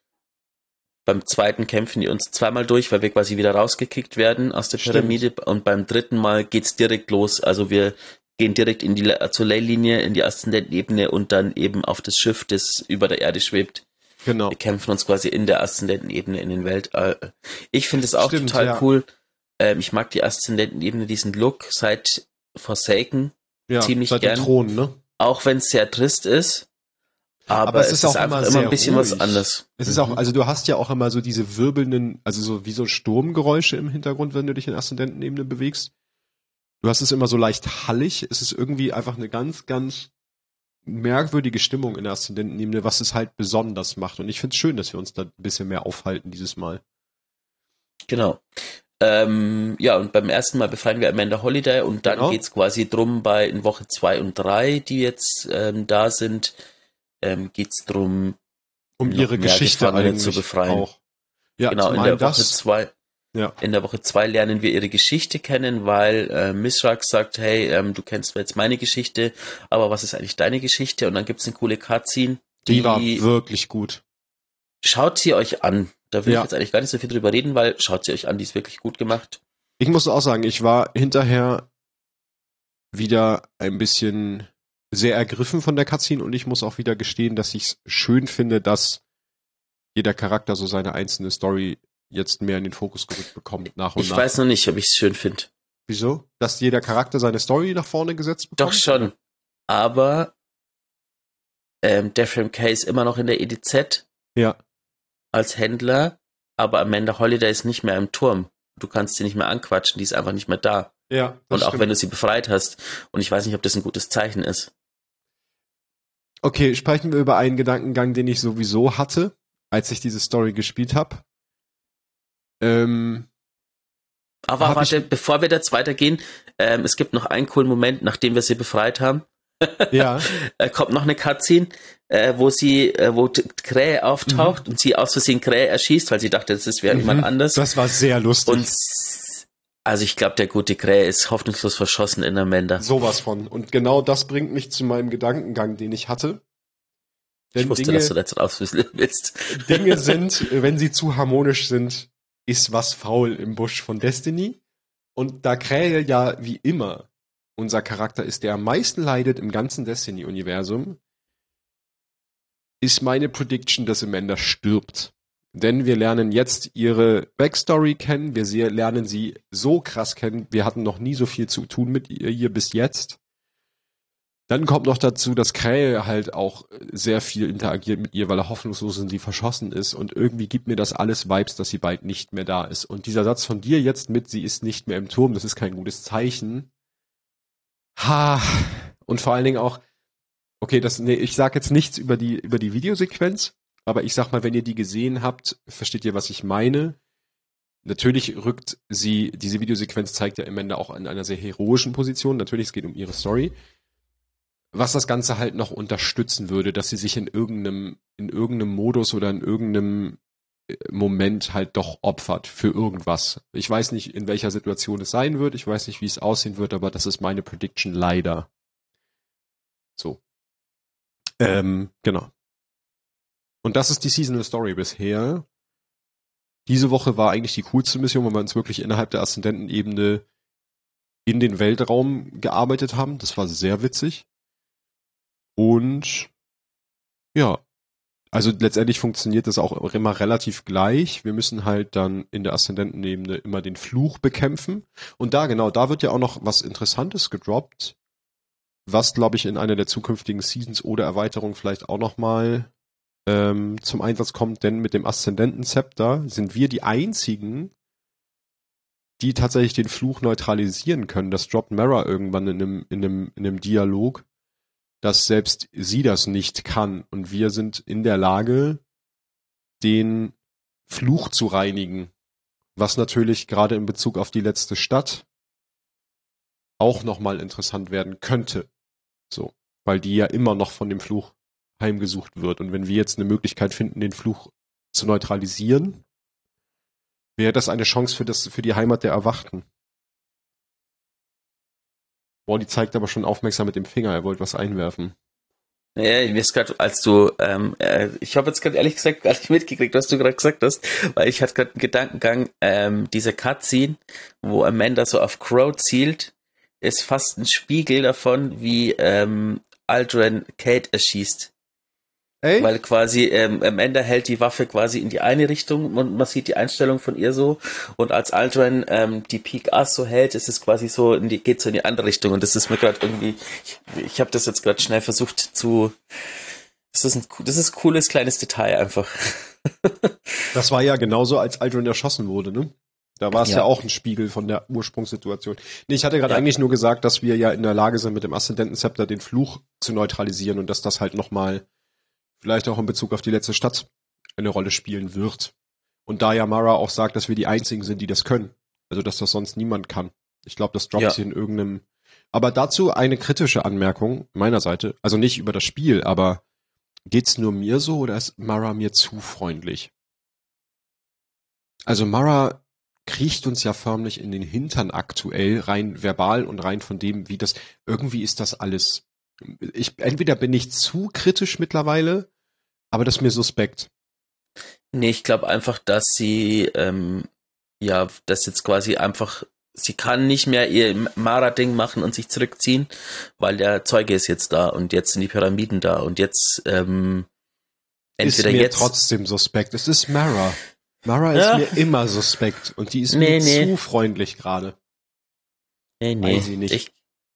zweiten kämpfen die uns zweimal durch, weil wir quasi wieder rausgekickt werden aus der Pyramide. Stimmt. Und beim dritten Mal geht's direkt los. Also wir gehen direkt zur Leylinie, in die Aszendentenebene und dann eben auf das Schiff, das über der Erde schwebt. Genau. Wir kämpfen uns quasi in der Aszendentenebene in den Weltall. Ich finde es auch total cool. Ich mag die Aszendentenebene, diesen Look seit Forsaken ziemlich seit gern. Dem Thron, ne? Auch wenn es sehr trist ist. Aber es ist auch einfach immer ein bisschen ruhig. Was anderes. Es ist auch, also du hast ja auch immer so diese wirbelnden, also so wie so Sturmgeräusche im Hintergrund, wenn du dich in der Aszendentenebene bewegst. Du hast es immer so leicht hallig. Es ist irgendwie einfach eine ganz, ganz merkwürdige Stimmung in der Aszendentenebene, was es halt besonders macht. Und ich finde es schön, dass wir uns da ein bisschen mehr aufhalten dieses Mal. Genau. Und beim ersten Mal befreien wir Amanda Holliday und dann geht's quasi drum in Woche 2 und 3, die jetzt da sind, geht's drum, um ihre Geschichte eigentlich zu befreien. Auch. Ja, genau, in der Woche 2. Ja. In der Woche 2 lernen wir ihre Geschichte kennen, weil Mithrak sagt, hey, du kennst jetzt meine Geschichte, aber was ist eigentlich deine Geschichte? Und dann gibt's eine coole Cutscene. Die war wirklich gut. Schaut sie euch an. Da will ich jetzt eigentlich gar nicht so viel drüber reden, weil schaut sie euch an, die ist wirklich gut gemacht. Ich muss auch sagen, ich war hinterher wieder ein bisschen sehr ergriffen von der Cutscene und ich muss auch wieder gestehen, dass ich es schön finde, dass jeder Charakter so seine einzelne Story jetzt mehr in den Fokus gerückt bekommt, nach und nach. Ich weiß noch nicht, ob ich es schön finde. Wieso? Dass jeder Charakter seine Story nach vorne gesetzt bekommt? Doch schon. Aber Dephram K. ist immer noch in der EDZ. Ja. Als Händler, aber Amanda Holliday ist nicht mehr im Turm. Du kannst sie nicht mehr anquatschen, die ist einfach nicht mehr da. Ja. Und auch wenn du sie befreit hast. Und ich weiß nicht, ob das ein gutes Zeichen ist. Okay, sprechen wir über einen Gedankengang, den ich sowieso hatte, als ich diese Story gespielt habe. Aber warte, bevor wir jetzt weitergehen, es gibt noch einen coolen Moment, nachdem wir sie befreit haben. Ja. Kommt noch eine Cutscene, wo Krähe auftaucht und sie aus Versehen Krähe erschießt, weil sie dachte, das wäre jemand anders. Das war sehr lustig. Und also ich glaube, der gute Krähe ist hoffnungslos verschossen in Amanda. Sowas von. Und genau das bringt mich zu meinem Gedankengang, den ich hatte. Denn ich wusste, dass du das auswählen willst. Dinge sind, wenn sie zu harmonisch sind, ist was faul im Busch von Destiny. Und da Krähe ja wie immer unser Charakter ist, der am meisten leidet im ganzen Destiny-Universum, ist meine Prediction, dass Amanda stirbt. Denn wir lernen jetzt ihre Backstory kennen, wir lernen sie so krass kennen, wir hatten noch nie so viel zu tun mit ihr bis jetzt. Dann kommt noch dazu, dass Krähe halt auch sehr viel interagiert mit ihr, weil er hoffnungslos in sie verschossen ist und irgendwie gibt mir das alles Vibes, dass sie bald nicht mehr da ist. Und dieser Satz von dir jetzt mit, sie ist nicht mehr im Turm, das ist kein gutes Zeichen. Und vor allen Dingen auch, Okay, ich sag jetzt nichts über die Videosequenz, aber ich sag mal, wenn ihr die gesehen habt, versteht ihr, was ich meine. Natürlich diese Videosequenz zeigt ja am Ende auch in einer sehr heroischen Position. Natürlich, es geht um ihre Story. Was das Ganze halt noch unterstützen würde, dass sie sich in irgendeinem Modus oder in irgendeinem Moment halt doch opfert für irgendwas. Ich weiß nicht, in welcher Situation es sein wird. Ich weiß nicht, wie es aussehen wird, aber das ist meine Prediction leider. So. Genau. Und das ist die Seasonal Story bisher. Diese Woche war eigentlich die coolste Mission, wo wir uns wirklich innerhalb der Aszendentenebene in den Weltraum gearbeitet haben. Das war sehr witzig. Und ja, also letztendlich funktioniert das auch immer relativ gleich. Wir müssen halt dann in der Aszendentenebene immer den Fluch bekämpfen. Und da wird ja auch noch was Interessantes gedroppt, was, glaube ich, in einer der zukünftigen Seasons oder Erweiterungen vielleicht auch nochmal zum Einsatz kommt, denn mit dem Aszendentenzepter sind wir die einzigen, die tatsächlich den Fluch neutralisieren können. Das droppt Mara irgendwann in einem Dialog, dass selbst sie das nicht kann. Und wir sind in der Lage, den Fluch zu reinigen. Was natürlich gerade in Bezug auf die letzte Stadt auch nochmal interessant werden könnte. So, weil die ja immer noch von dem Fluch heimgesucht wird. Und wenn wir jetzt eine Möglichkeit finden, den Fluch zu neutralisieren, wäre das eine Chance für die Heimat der Erwachten. Wally zeigt aber schon aufmerksam mit dem Finger, er wollte was einwerfen. Ja, mir ist gerade, ich habe jetzt gerade ehrlich gesagt gar nicht mitgekriegt, was du gerade gesagt hast, weil ich hatte gerade einen Gedankengang, diese Cutscene, wo Amanda so auf Crow zielt, ist fast ein Spiegel davon, wie Aldrin Kate erschießt. Ey? Weil quasi Amanda hält die Waffe quasi in die eine Richtung und man sieht die Einstellung von ihr so, und als Aldrin die Peak Ass so hält, ist es quasi so, geht so in die andere Richtung, und das ist mir gerade irgendwie, ich habe das jetzt gerade schnell versucht das ist ein cooles kleines Detail einfach. Das war ja genauso, als Aldrin erschossen wurde, ne? Da war es ja auch ein Spiegel von der Ursprungssituation. Nee, ich hatte gerade eigentlich nur gesagt, dass wir ja in der Lage sind, mit dem Aszendentenzepter den Fluch zu neutralisieren und dass das halt nochmal vielleicht auch in Bezug auf die letzte Stadt eine Rolle spielen wird. Und da ja Mara auch sagt, dass wir die Einzigen sind, die das können. Also, dass das sonst niemand kann. Ich glaube, das droppt sie in irgendeinem... Aber dazu eine kritische Anmerkung meiner Seite. Also nicht über das Spiel, aber geht's nur mir so oder ist Mara mir zu freundlich? Also Mara kriecht uns ja förmlich in den Hintern aktuell, rein verbal und rein von dem, wie das... Irgendwie ist das alles... Entweder bin ich zu kritisch mittlerweile, aber das ist mir suspekt. Nee, ich glaube einfach, dass sie, das jetzt quasi einfach, sie kann nicht mehr ihr Mara-Ding machen und sich zurückziehen, weil der Zeuge ist jetzt da und jetzt sind die Pyramiden da und jetzt, entweder ist mir jetzt trotzdem suspekt. Es ist Mara. Mara ist mir immer suspekt und die ist mir zu freundlich gerade. Nee. Weiß sie nicht.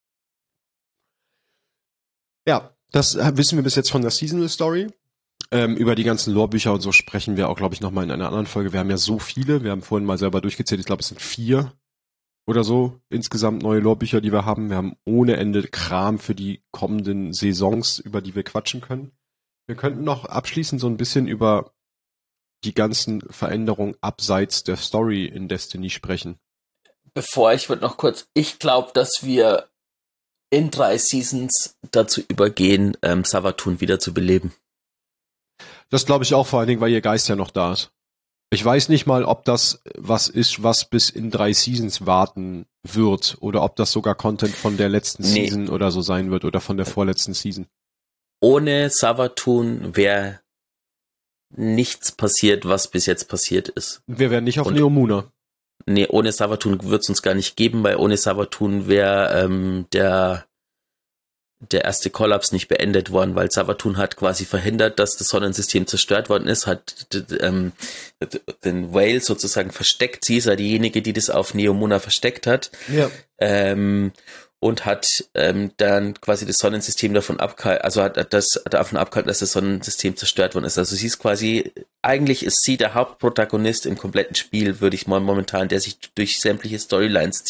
Ja, das wissen wir bis jetzt von der Seasonal Story. Über die ganzen Lorebücher und so sprechen wir auch, glaube ich, nochmal in einer anderen Folge. Wir haben ja so viele. Wir haben vorhin mal selber durchgezählt. Ich glaube, es sind 4 oder so insgesamt neue Lorebücher, die wir haben. Wir haben ohne Ende Kram für die kommenden Saisons, über die wir quatschen können. Wir könnten noch abschließend so ein bisschen über die ganzen Veränderungen abseits der Story in Destiny sprechen. Ich glaube, dass wir in 3 Seasons dazu übergehen, Savathûn wieder zu beleben. Das glaube ich auch, vor allen Dingen, weil ihr Geist ja noch da ist. Ich weiß nicht mal, ob das was ist, was bis in 3 Seasons warten wird, oder ob das sogar Content von der letzten Season oder so sein wird, oder von der vorletzten Season. Ohne Savathûn wäre nichts passiert, was bis jetzt passiert ist. Wir wären nicht auf Neomuna. Nee, ohne Savathûn wird es uns gar nicht geben, weil ohne Savathûn wäre der erste Kollaps nicht beendet worden, weil Savathûn hat quasi verhindert, dass das Sonnensystem zerstört worden ist, hat den Whale sozusagen versteckt. Sie ist ja diejenige, die das auf Neomuna versteckt hat. Ja. Und hat dann quasi das Sonnensystem davon abgehalten, dass das Sonnensystem zerstört worden ist. Also sie ist quasi, eigentlich ist sie der Hauptprotagonist im kompletten Spiel, würde ich mal momentan, der sich durch sämtliche Storylines zieht.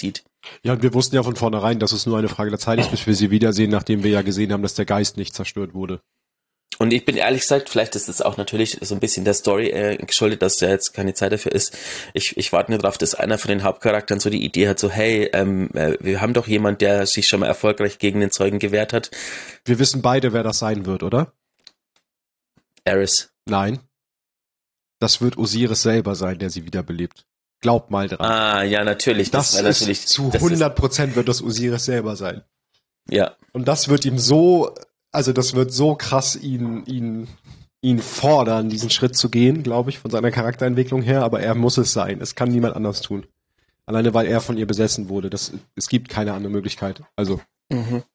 Ja, und wir wussten ja von vornherein, dass es nur eine Frage der Zeit ist, bis wir sie wiedersehen, nachdem wir ja gesehen haben, dass der Geist nicht zerstört wurde. Und ich bin ehrlich gesagt, vielleicht ist es auch natürlich so ein bisschen der Story geschuldet, dass ja jetzt keine Zeit dafür ist. Ich warte nur darauf, dass einer von den Hauptcharakteren so die Idee hat, so hey, wir haben doch jemand, der sich schon mal erfolgreich gegen den Zeugen gewehrt hat. Wir wissen beide, wer das sein wird, oder? Aerys. Nein. Das wird Osiris selber sein, der sie wiederbelebt. Glaub mal dran. Ah, ja, natürlich. Das ist natürlich zu 100% wird das Osiris selber sein. Ja. Und das wird ihm so, also das wird so krass ihn fordern, diesen Schritt zu gehen, glaube ich, von seiner Charakterentwicklung her, aber er muss es sein. Es kann niemand anders tun. Alleine, weil er von ihr besessen wurde. Es gibt keine andere Möglichkeit. Also. Mhm.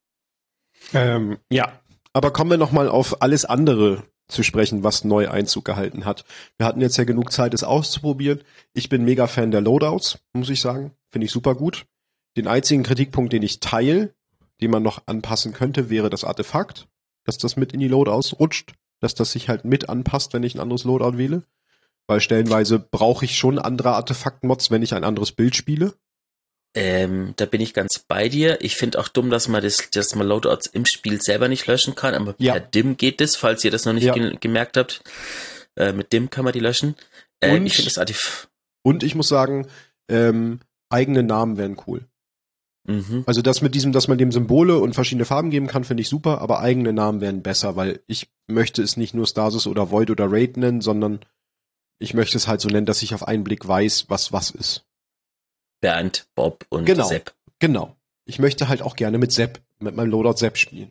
Ja. Aber kommen wir nochmal auf alles andere zu sprechen, was neu Einzug gehalten hat. Wir hatten jetzt ja genug Zeit, es auszuprobieren. Ich bin mega Fan der Loadouts, muss ich sagen. Finde ich super gut. Den einzigen Kritikpunkt, den ich teile, den man noch anpassen könnte, wäre das Artefakt, dass das mit in die Loadouts rutscht, dass das sich halt mit anpasst, wenn ich ein anderes Loadout wähle. Weil stellenweise brauche ich schon andere Artefakt-Mods, wenn ich ein anderes Bild spiele. Da bin ich ganz bei dir. Ich finde auch dumm, dass man Loadouts im Spiel selber nicht löschen kann, aber per DIM geht das, falls ihr das noch nicht gemerkt habt. Mit DIM kann man die löschen. Ich finde das Und ich muss sagen, eigene Namen wären cool. Mhm. Also das mit diesem, dass man dem Symbole und verschiedene Farben geben kann, finde ich super, aber eigene Namen wären besser, weil ich möchte es nicht nur Stasis oder Void oder Raid nennen, sondern ich möchte es halt so nennen, dass ich auf einen Blick weiß, was ist. Bernd, Bob und Sepp. Genau. Ich möchte halt auch gerne mit meinem Loadout Sepp spielen.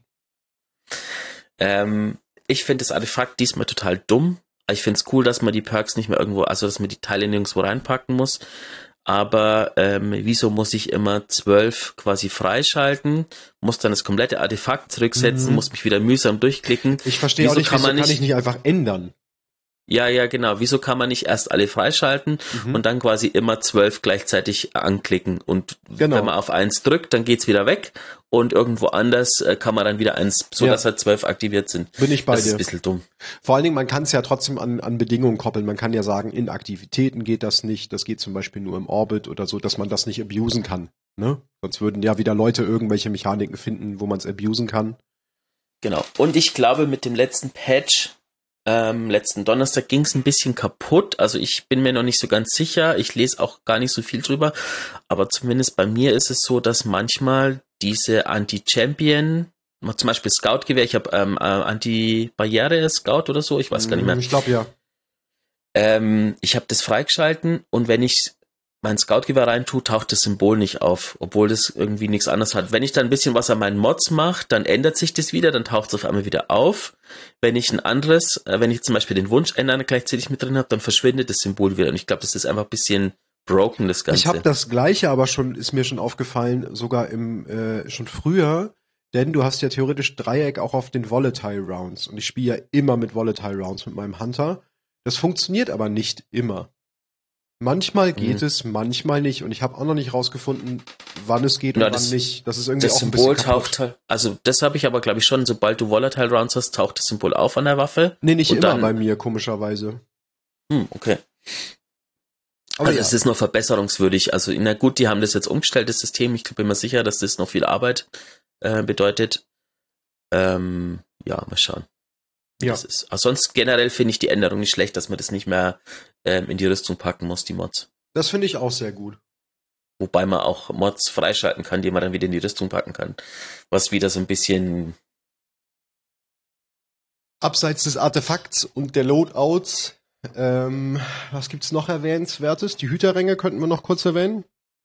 Ich finde das Artefakt diesmal total dumm. Ich finde es cool, dass man die Perks nicht mehr irgendwo, also dass man die Teile nirgendwo reinpacken muss. Aber wieso muss ich immer 12 quasi freischalten, muss dann das komplette Artefakt zurücksetzen, muss mich wieder mühsam durchklicken. Ich verstehe auch nicht, wieso kann ich nicht einfach ändern? Ja, genau. Wieso kann man nicht erst alle freischalten und dann quasi immer 12 gleichzeitig anklicken? Und wenn man auf 1 drückt, dann geht's wieder weg und irgendwo anders kann man dann wieder 1, so dass halt 12 aktiviert sind. Bin ich bei dir. Das ist ein bisschen dumm. Vor allen Dingen, man kann es ja trotzdem an Bedingungen koppeln. Man kann ja sagen, in Aktivitäten geht das nicht. Das geht zum Beispiel nur im Orbit oder so, dass man das nicht abusen kann. Ne? Sonst würden ja wieder Leute irgendwelche Mechaniken finden, wo man es abusen kann. Genau. Und ich glaube, mit dem letzten Patch letzten Donnerstag ging es ein bisschen kaputt, also ich bin mir noch nicht so ganz sicher, ich lese auch gar nicht so viel drüber, aber zumindest bei mir ist es so, dass manchmal diese Anti-Champion, zum Beispiel Scout-Gewehr, ich habe Anti-Barriere-Scout oder so, ich weiß gar nicht mehr. Ich glaube ja. Ich habe das freigeschalten und wenn ich mein Scout-Gewehr reintue, taucht das Symbol nicht auf, obwohl das irgendwie nichts anderes hat. Wenn ich dann ein bisschen was an meinen Mods mache, dann ändert sich das wieder, dann taucht es auf einmal wieder auf. Wenn ich wenn ich zum Beispiel den Wunsch ändern gleichzeitig mit drin habe, dann verschwindet das Symbol wieder. Und ich glaube, das ist einfach ein bisschen broken, das Ganze. Ich habe das Gleiche, aber ist mir schon aufgefallen, sogar schon früher, denn du hast ja theoretisch Dreieck auch auf den Volatile Rounds. Und ich spiele ja immer mit Volatile Rounds mit meinem Hunter. Das funktioniert aber nicht immer. Manchmal geht es, manchmal nicht. Und ich habe auch noch nicht rausgefunden, wann es geht und wann nicht. Das ist irgendwie das auch ein Symbol bisschen kaputt. Taucht, also das habe ich aber, glaube ich, schon, sobald du Volatile Rounds hast, taucht das Symbol auf an der Waffe. Nee, nicht immer dann, bei mir, komischerweise. Okay. Aber also es ist noch verbesserungswürdig. Also na gut, die haben das jetzt umgestellt, das System. Ich bin mir sicher, dass das noch viel Arbeit bedeutet. Ja, mal schauen. Ja. Das ist. Also sonst generell finde ich die Änderung nicht schlecht, dass man das nicht mehr in die Rüstung packen muss, die Mods. Das finde ich auch sehr gut. Wobei man auch Mods freischalten kann, die man dann wieder in die Rüstung packen kann. Was wieder so ein bisschen abseits des Artefakts und der Loadouts, was gibt's noch Erwähnenswertes? Die Hüterränge könnten wir noch kurz erwähnen.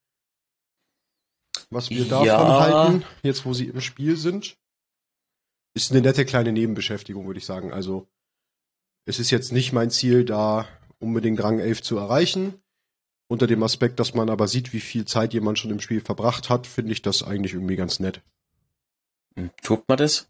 Was wir davon halten, jetzt wo sie im Spiel sind. Ist eine nette kleine Nebenbeschäftigung, würde ich sagen. Also es ist jetzt nicht mein Ziel, da unbedingt Rang 11 zu erreichen. Unter dem Aspekt, dass man aber sieht, wie viel Zeit jemand schon im Spiel verbracht hat, finde ich das eigentlich irgendwie ganz nett. Tut man das?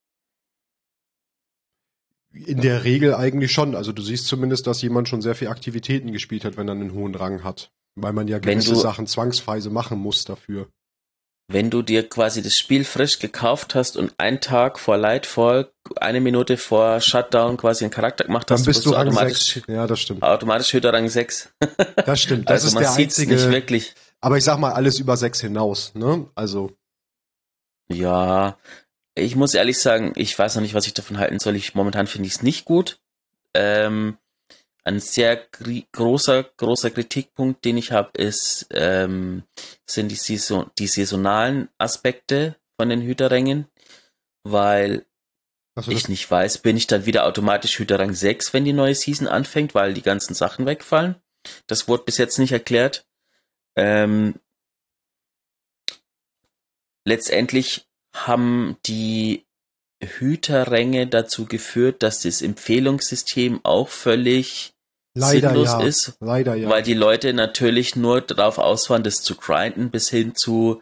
In der Regel eigentlich schon. Also du siehst zumindest, dass jemand schon sehr viel Aktivitäten gespielt hat, wenn er einen hohen Rang hat. Weil man ja gewisse Sachen zwangsweise machen muss dafür. Wenn du dir quasi das Spiel frisch gekauft hast und einen Tag vor Lightfall, 1 Minute vor Shutdown quasi einen Charakter gemacht hast, dann bist du Rang automatisch 6. Ja, das stimmt. Automatisch Hüter Rang 6. Das stimmt. Das also ist man der sieht's einzige. nicht wirklich. Aber ich sag mal, alles über 6 hinaus, ne? Also. Ja, ich muss ehrlich sagen, ich weiß noch nicht, was ich davon halten soll. Momentan finde ich es nicht gut. Ein sehr großer Kritikpunkt, den ich habe, sind die saisonalen Aspekte von den Hüterrängen, weil ich nicht weiß, bin ich dann wieder automatisch Hüterrang 6, wenn die neue Season anfängt, weil die ganzen Sachen wegfallen. Das wurde bis jetzt nicht erklärt. Letztendlich haben die Hüterränge dazu geführt, dass das Empfehlungssystem auch völlig sinnlos ist, leider ja. weil die Leute natürlich nur darauf aus waren, das zu grinden, bis hin zu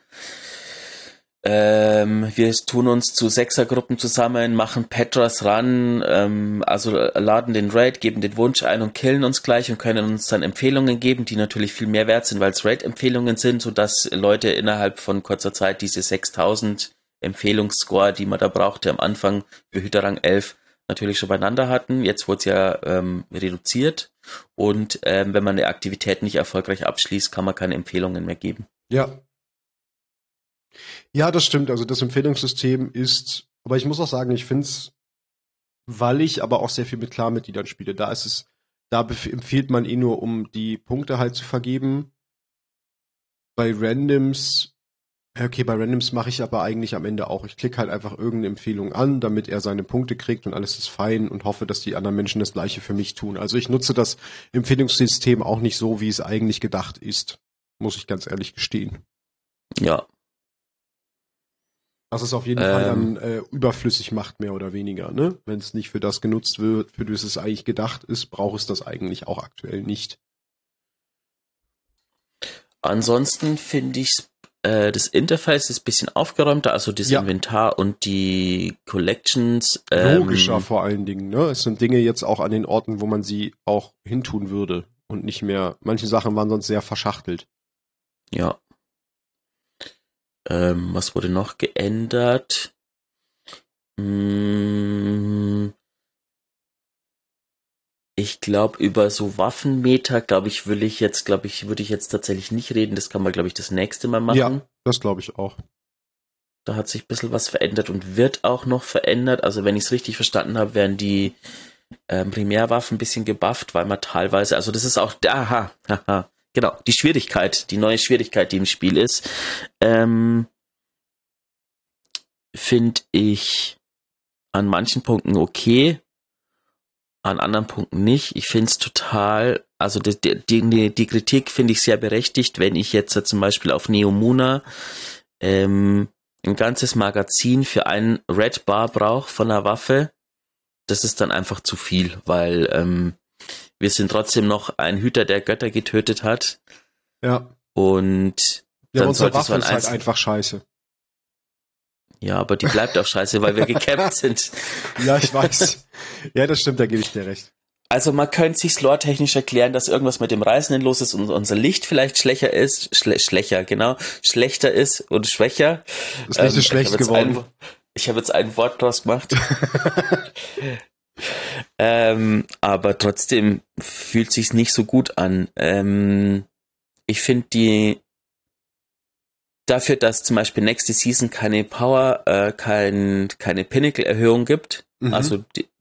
wir tun uns zu Sechsergruppen zusammen, machen Petras ran, also laden den Raid, geben den Wunsch ein und killen uns gleich und können uns dann Empfehlungen geben, die natürlich viel mehr wert sind, weil es Raid-Empfehlungen sind, sodass Leute innerhalb von kurzer Zeit diese 6000 Empfehlungsscore, die man da brauchte am Anfang für Hüterrang 11, natürlich schon beieinander hatten. Jetzt wurde es ja reduziert und wenn man eine Aktivität nicht erfolgreich abschließt, kann man keine Empfehlungen mehr geben. Ja. Ja, das stimmt. Also das Empfehlungssystem ist, aber ich muss auch sagen, ich finde es, weil ich aber auch sehr viel mit Klarmitgliedern spiele, da empfiehlt man nur, um die Punkte halt zu vergeben. Bei Randoms mache ich aber eigentlich am Ende auch. Ich klicke halt einfach irgendeine Empfehlung an, damit er seine Punkte kriegt und alles ist fein und hoffe, dass die anderen Menschen das Gleiche für mich tun. Also ich nutze das Empfehlungssystem auch nicht so, wie es eigentlich gedacht ist. Muss ich ganz ehrlich gestehen. Ja. Was es auf jeden Fall dann überflüssig macht, mehr oder weniger, ne? Wenn es nicht für das genutzt wird, für das es eigentlich gedacht ist, braucht es das eigentlich auch aktuell nicht. Ansonsten finde ich das Interface ist ein bisschen aufgeräumter, also das Inventar und die Collections. Logischer vor allen Dingen, ne? Es sind Dinge jetzt auch an den Orten, wo man sie auch hintun würde und nicht mehr, manche Sachen waren sonst sehr verschachtelt. Ja. Was wurde noch geändert? Ich glaube, über so Waffenmeter, würde ich jetzt tatsächlich nicht reden. Das kann man, glaube ich, das nächste Mal machen. Ja, das glaube ich auch. Da hat sich ein bisschen was verändert und wird auch noch verändert. Also wenn ich es richtig verstanden habe, werden die Primärwaffen ein bisschen gebufft, weil man teilweise, also das ist auch, genau, die neue Schwierigkeit, die im Spiel ist, finde ich an manchen Punkten okay, an anderen Punkten nicht. Ich finde es total, also die Kritik finde ich sehr berechtigt, wenn ich jetzt zum Beispiel auf Neomuna ein ganzes Magazin für einen Red Bar brauche von einer Waffe. Das ist dann einfach zu viel, weil wir sind trotzdem noch ein Hüter, der Götter getötet hat. Ja. Und dann unsere Waffe ist halt einfach scheiße. Ja, aber die bleibt auch scheiße, weil wir gecapped sind. Ja, ich weiß. Ja, das stimmt, da gebe ich dir recht. Also man könnte sich's lore-technisch erklären, dass irgendwas mit dem Reisenden los ist und unser Licht vielleicht schlechter ist und schwächer. Das Licht ist schlecht geworden. Ich habe jetzt ein Wort draus gemacht. Aber trotzdem fühlt sich's nicht so gut an. Ich finde dafür, dass zum Beispiel nächste Season keine keine Pinnacle-Erhöhung gibt, also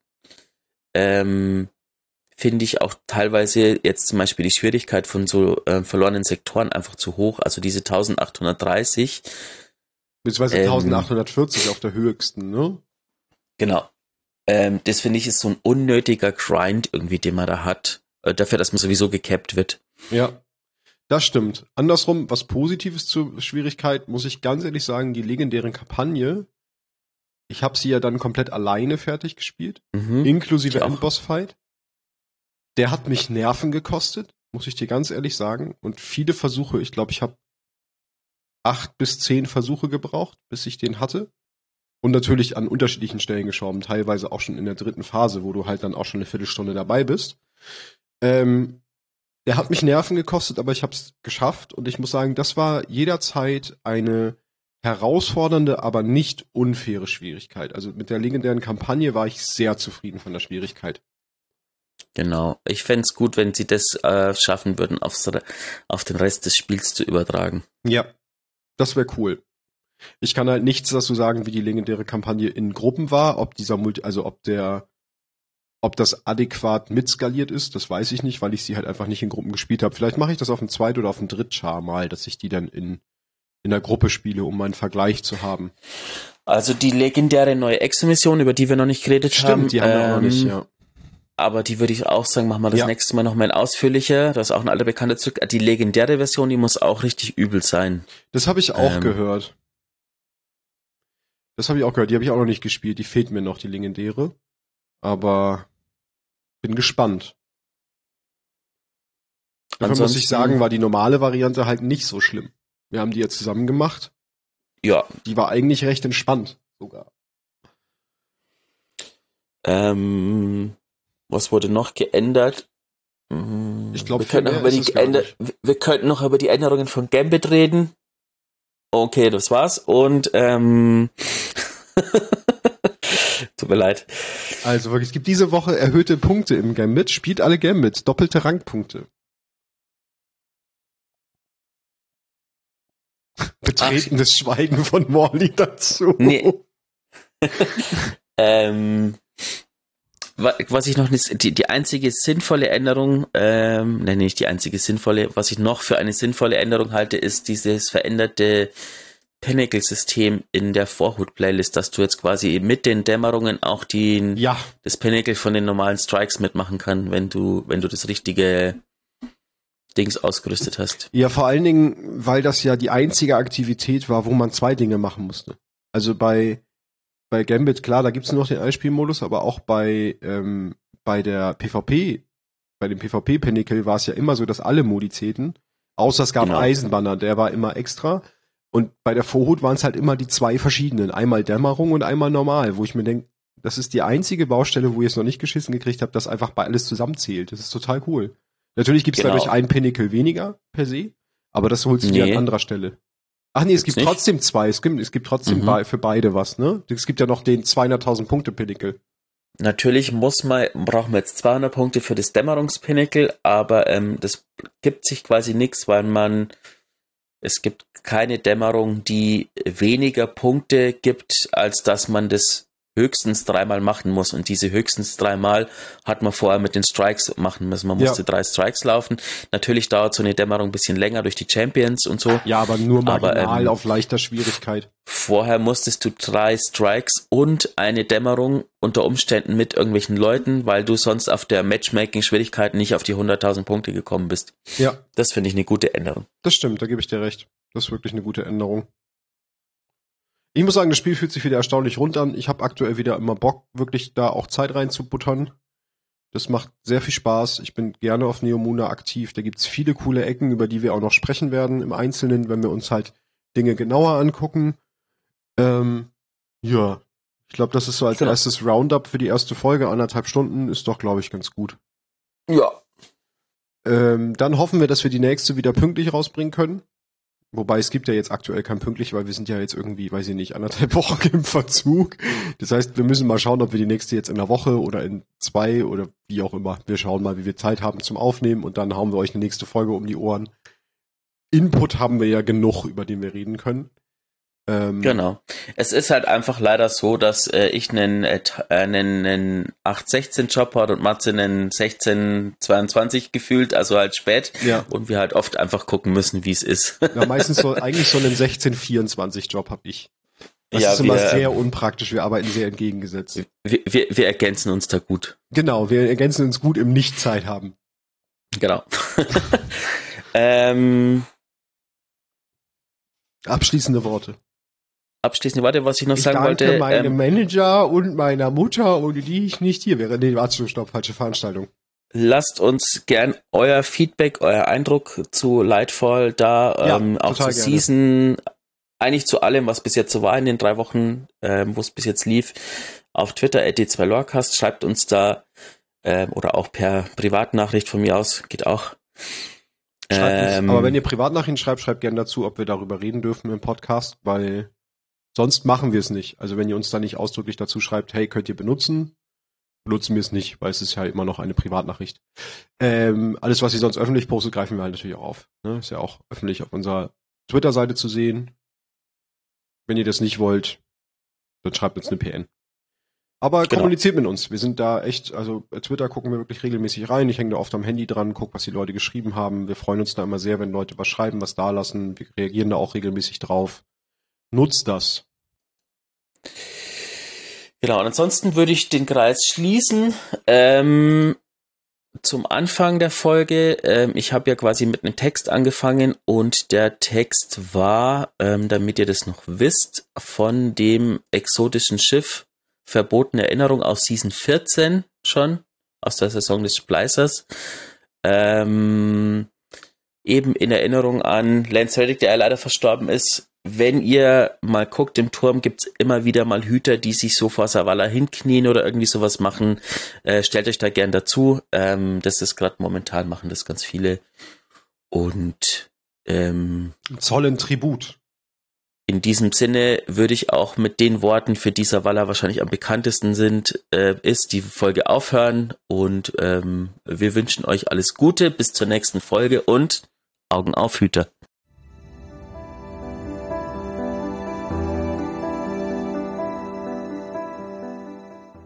finde ich auch teilweise jetzt zum Beispiel die Schwierigkeit von so verlorenen Sektoren einfach zu hoch, also diese 1830. Beziehungsweise 1840 auf der höchsten, ne? Genau. Das finde ich ist so ein unnötiger Grind irgendwie, den man da hat, dafür, dass man sowieso gecapped wird. Ja. Das stimmt. Andersrum, was Positives zur Schwierigkeit, muss ich ganz ehrlich sagen, die legendären Kampagne, ich habe sie ja dann komplett alleine fertig gespielt, inklusive Endboss-Fight. Der hat mich Nerven gekostet, muss ich dir ganz ehrlich sagen. Und viele Versuche, ich glaube, ich habe 8 bis 10 Versuche gebraucht, bis ich den hatte. Und natürlich an unterschiedlichen Stellen geschoben, teilweise auch schon in der 3. Phase, wo du halt dann auch schon eine Viertelstunde dabei bist. Der hat mich Nerven gekostet, aber ich habe es geschafft und ich muss sagen, das war jederzeit eine herausfordernde, aber nicht unfaire Schwierigkeit. Also mit der legendären Kampagne war ich sehr zufrieden von der Schwierigkeit. Genau. Ich fände es gut, wenn sie das schaffen würden, auf den Rest des Spiels zu übertragen. Ja, das wäre cool. Ich kann halt nichts dazu sagen, wie die legendäre Kampagne in Gruppen war, ob dieser ob das adäquat mitskaliert ist, das weiß ich nicht, weil ich sie halt einfach nicht in Gruppen gespielt habe. Vielleicht mache ich das auf dem Zweit- oder auf dem Drittchar mal, dass ich die dann in der Gruppe spiele, um einen Vergleich zu haben. Also die legendäre neue Exo-Mission, über die wir noch nicht geredet haben. Stimmt, die haben wir auch noch nicht, ja. Aber die würde ich auch sagen, machen wir das nächste Mal noch mal ausführlicher. Das ist auch ein alter bekannter Zug. Die legendäre Version, die muss auch richtig übel sein. Das habe ich auch gehört. Die habe ich auch noch nicht gespielt. Die fehlt mir noch, die legendäre. Aber bin gespannt. Dafür muss ich sagen, war die normale Variante halt nicht so schlimm. Wir haben die ja zusammen gemacht. Ja. Die war eigentlich recht entspannt sogar. Was wurde noch geändert? Ich glaube, wir könnten noch über die Änderungen von Gambit reden. Okay, das war's. Und tut mir leid. Also wirklich, es gibt diese Woche erhöhte Punkte im Gambit. Spielt alle Gambits, doppelte Rangpunkte. Betretenes Schweigen von Morley dazu. Nee. Was ich noch nicht, die einzige sinnvolle Änderung, nicht die einzige sinnvolle, was ich noch für eine sinnvolle Änderung halte, ist dieses veränderte Pinnacle-System in der Vorhut-Playlist, dass du jetzt quasi mit den Dämmerungen auch das Pinnacle von den normalen Strikes mitmachen kann, wenn du das richtige Dings ausgerüstet hast. Ja, vor allen Dingen, weil das ja die einzige Aktivität war, wo man zwei Dinge machen musste. Also bei Gambit, klar, da gibt's nur noch den Einspielmodus, aber auch bei dem PvP-Pinnacle war es ja immer so, dass alle Modi zählten, außer es gab Eisenbanner, der war immer extra. Und bei der Vorhut waren es halt immer die zwei verschiedenen, einmal Dämmerung und einmal normal, wo ich mir denke, das ist die einzige Baustelle, wo ich es noch nicht geschissen gekriegt habe, dass einfach bei alles zusammenzählt. Das ist total cool. Natürlich gibt's dadurch ein Pinnacle weniger per se, aber das holst du dir an anderer Stelle. Ach nee, es gibt trotzdem zwei. Es gibt trotzdem für beide was, ne? Es gibt ja noch den 200.000 Punkte Pinnacle. Natürlich brauchen wir jetzt 200 Punkte für das Dämmerungspinnacle, aber das gibt sich quasi nichts, weil es gibt keine Dämmerung, die weniger Punkte gibt, als dass man das höchstens 3-mal machen muss. Und diese höchstens 3-mal hat man vorher mit den Strikes machen müssen. Man musste 3 Strikes laufen. Natürlich dauert so eine Dämmerung ein bisschen länger durch die Champions und so. Ja, aber nur marginal auf leichter Schwierigkeit. Vorher musstest du 3 Strikes und eine Dämmerung unter Umständen mit irgendwelchen Leuten, weil du sonst auf der Matchmaking-Schwierigkeit nicht auf die 100.000 Punkte gekommen bist. Ja. Das finde ich eine gute Änderung. Das stimmt, da gebe ich dir recht. Das ist wirklich eine gute Änderung. Ich muss sagen, das Spiel fühlt sich wieder erstaunlich rund an. Ich habe aktuell wieder immer Bock, wirklich da auch Zeit reinzubuttern. Das macht sehr viel Spaß. Ich bin gerne auf Neomuna aktiv. Da gibt's viele coole Ecken, über die wir auch noch sprechen werden im Einzelnen, wenn wir uns halt Dinge genauer angucken. Ja, ich glaube, das ist so als erstes Roundup für die erste Folge. 1,5 Stunden ist doch, glaube ich, ganz gut. Ja. Dann hoffen wir, dass wir die nächste wieder pünktlich rausbringen können. Wobei es gibt ja jetzt aktuell kein pünktlich, weil wir sind ja jetzt irgendwie, weiß ich nicht, 1,5 Wochen im Verzug. Das heißt, wir müssen mal schauen, ob wir die nächste jetzt in einer Woche oder in 2 oder wie auch immer. Wir schauen mal, wie wir Zeit haben zum Aufnehmen und dann hauen wir euch eine nächste Folge um die Ohren. Input haben wir ja genug, über den wir reden können. Genau. Es ist halt einfach leider so, dass ich einen 8-16-Job hat und Matze einen 16-22 gefühlt, also halt spät. Ja. Und wir halt oft einfach gucken müssen, wie es ist. Ja, meistens eigentlich so einen 16-24-Job habe ich. Das ist immer sehr unpraktisch, wir arbeiten sehr entgegengesetzt. Wir ergänzen uns da gut. Genau, wir ergänzen uns gut im Nicht-Zeit haben. Genau. Abschließende Worte. Was ich noch sagen wollte. Ich danke meinem Manager und meiner Mutter, ohne die ich nicht hier wäre. Nee, warte, stopp, falsche Veranstaltung. Lasst uns gern euer Feedback, euer Eindruck zu Lightfall da, auch zur Season, eigentlich zu allem, was bis jetzt so war in den 3 Wochen, wo es bis jetzt lief, auf Twitter @d2lorecast, schreibt uns da, oder auch per Privatnachricht von mir aus, geht auch. Schreibt uns, aber wenn ihr Privatnachrichten schreibt gerne dazu, ob wir darüber reden dürfen im Podcast, weil sonst machen wir es nicht. Also wenn ihr uns da nicht ausdrücklich dazu schreibt, hey, könnt ihr benutzen, benutzen wir es nicht, weil es ist ja immer noch eine Privatnachricht. Alles, was ihr sonst öffentlich postet, greifen wir halt natürlich auch auf. Ne? Ist ja auch öffentlich auf unserer Twitter-Seite zu sehen. Wenn ihr das nicht wollt, dann schreibt uns eine PN. Aber kommuniziert mit uns. Wir sind da echt, also bei Twitter gucken wir wirklich regelmäßig rein. Ich hänge da oft am Handy dran, gucke, was die Leute geschrieben haben. Wir freuen uns da immer sehr, wenn Leute was schreiben, was da lassen. Wir reagieren da auch regelmäßig drauf. Nutzt das. Genau, und ansonsten würde ich den Kreis schließen. Zum Anfang der Folge, ich habe ja quasi mit einem Text angefangen und der Text war, damit ihr das noch wisst, von dem exotischen Schiff Verbotene Erinnerung aus Season 14 schon, aus der Saison des Splicers. Eben in Erinnerung an Lance Reddick, der ja leider verstorben ist. Wenn ihr mal guckt, im Turm gibt's immer wieder mal Hüter, die sich so vor Zavala hinknien oder irgendwie sowas machen. Stellt euch da gern dazu. Das ist gerade momentan, machen das ganz viele. Und zollen Tribut. In diesem Sinne würde ich auch mit den Worten, für die Zavala wahrscheinlich am bekanntesten sind, ist die Folge aufhören. Und wir wünschen euch alles Gute bis zur nächsten Folge und Augen auf, Hüter.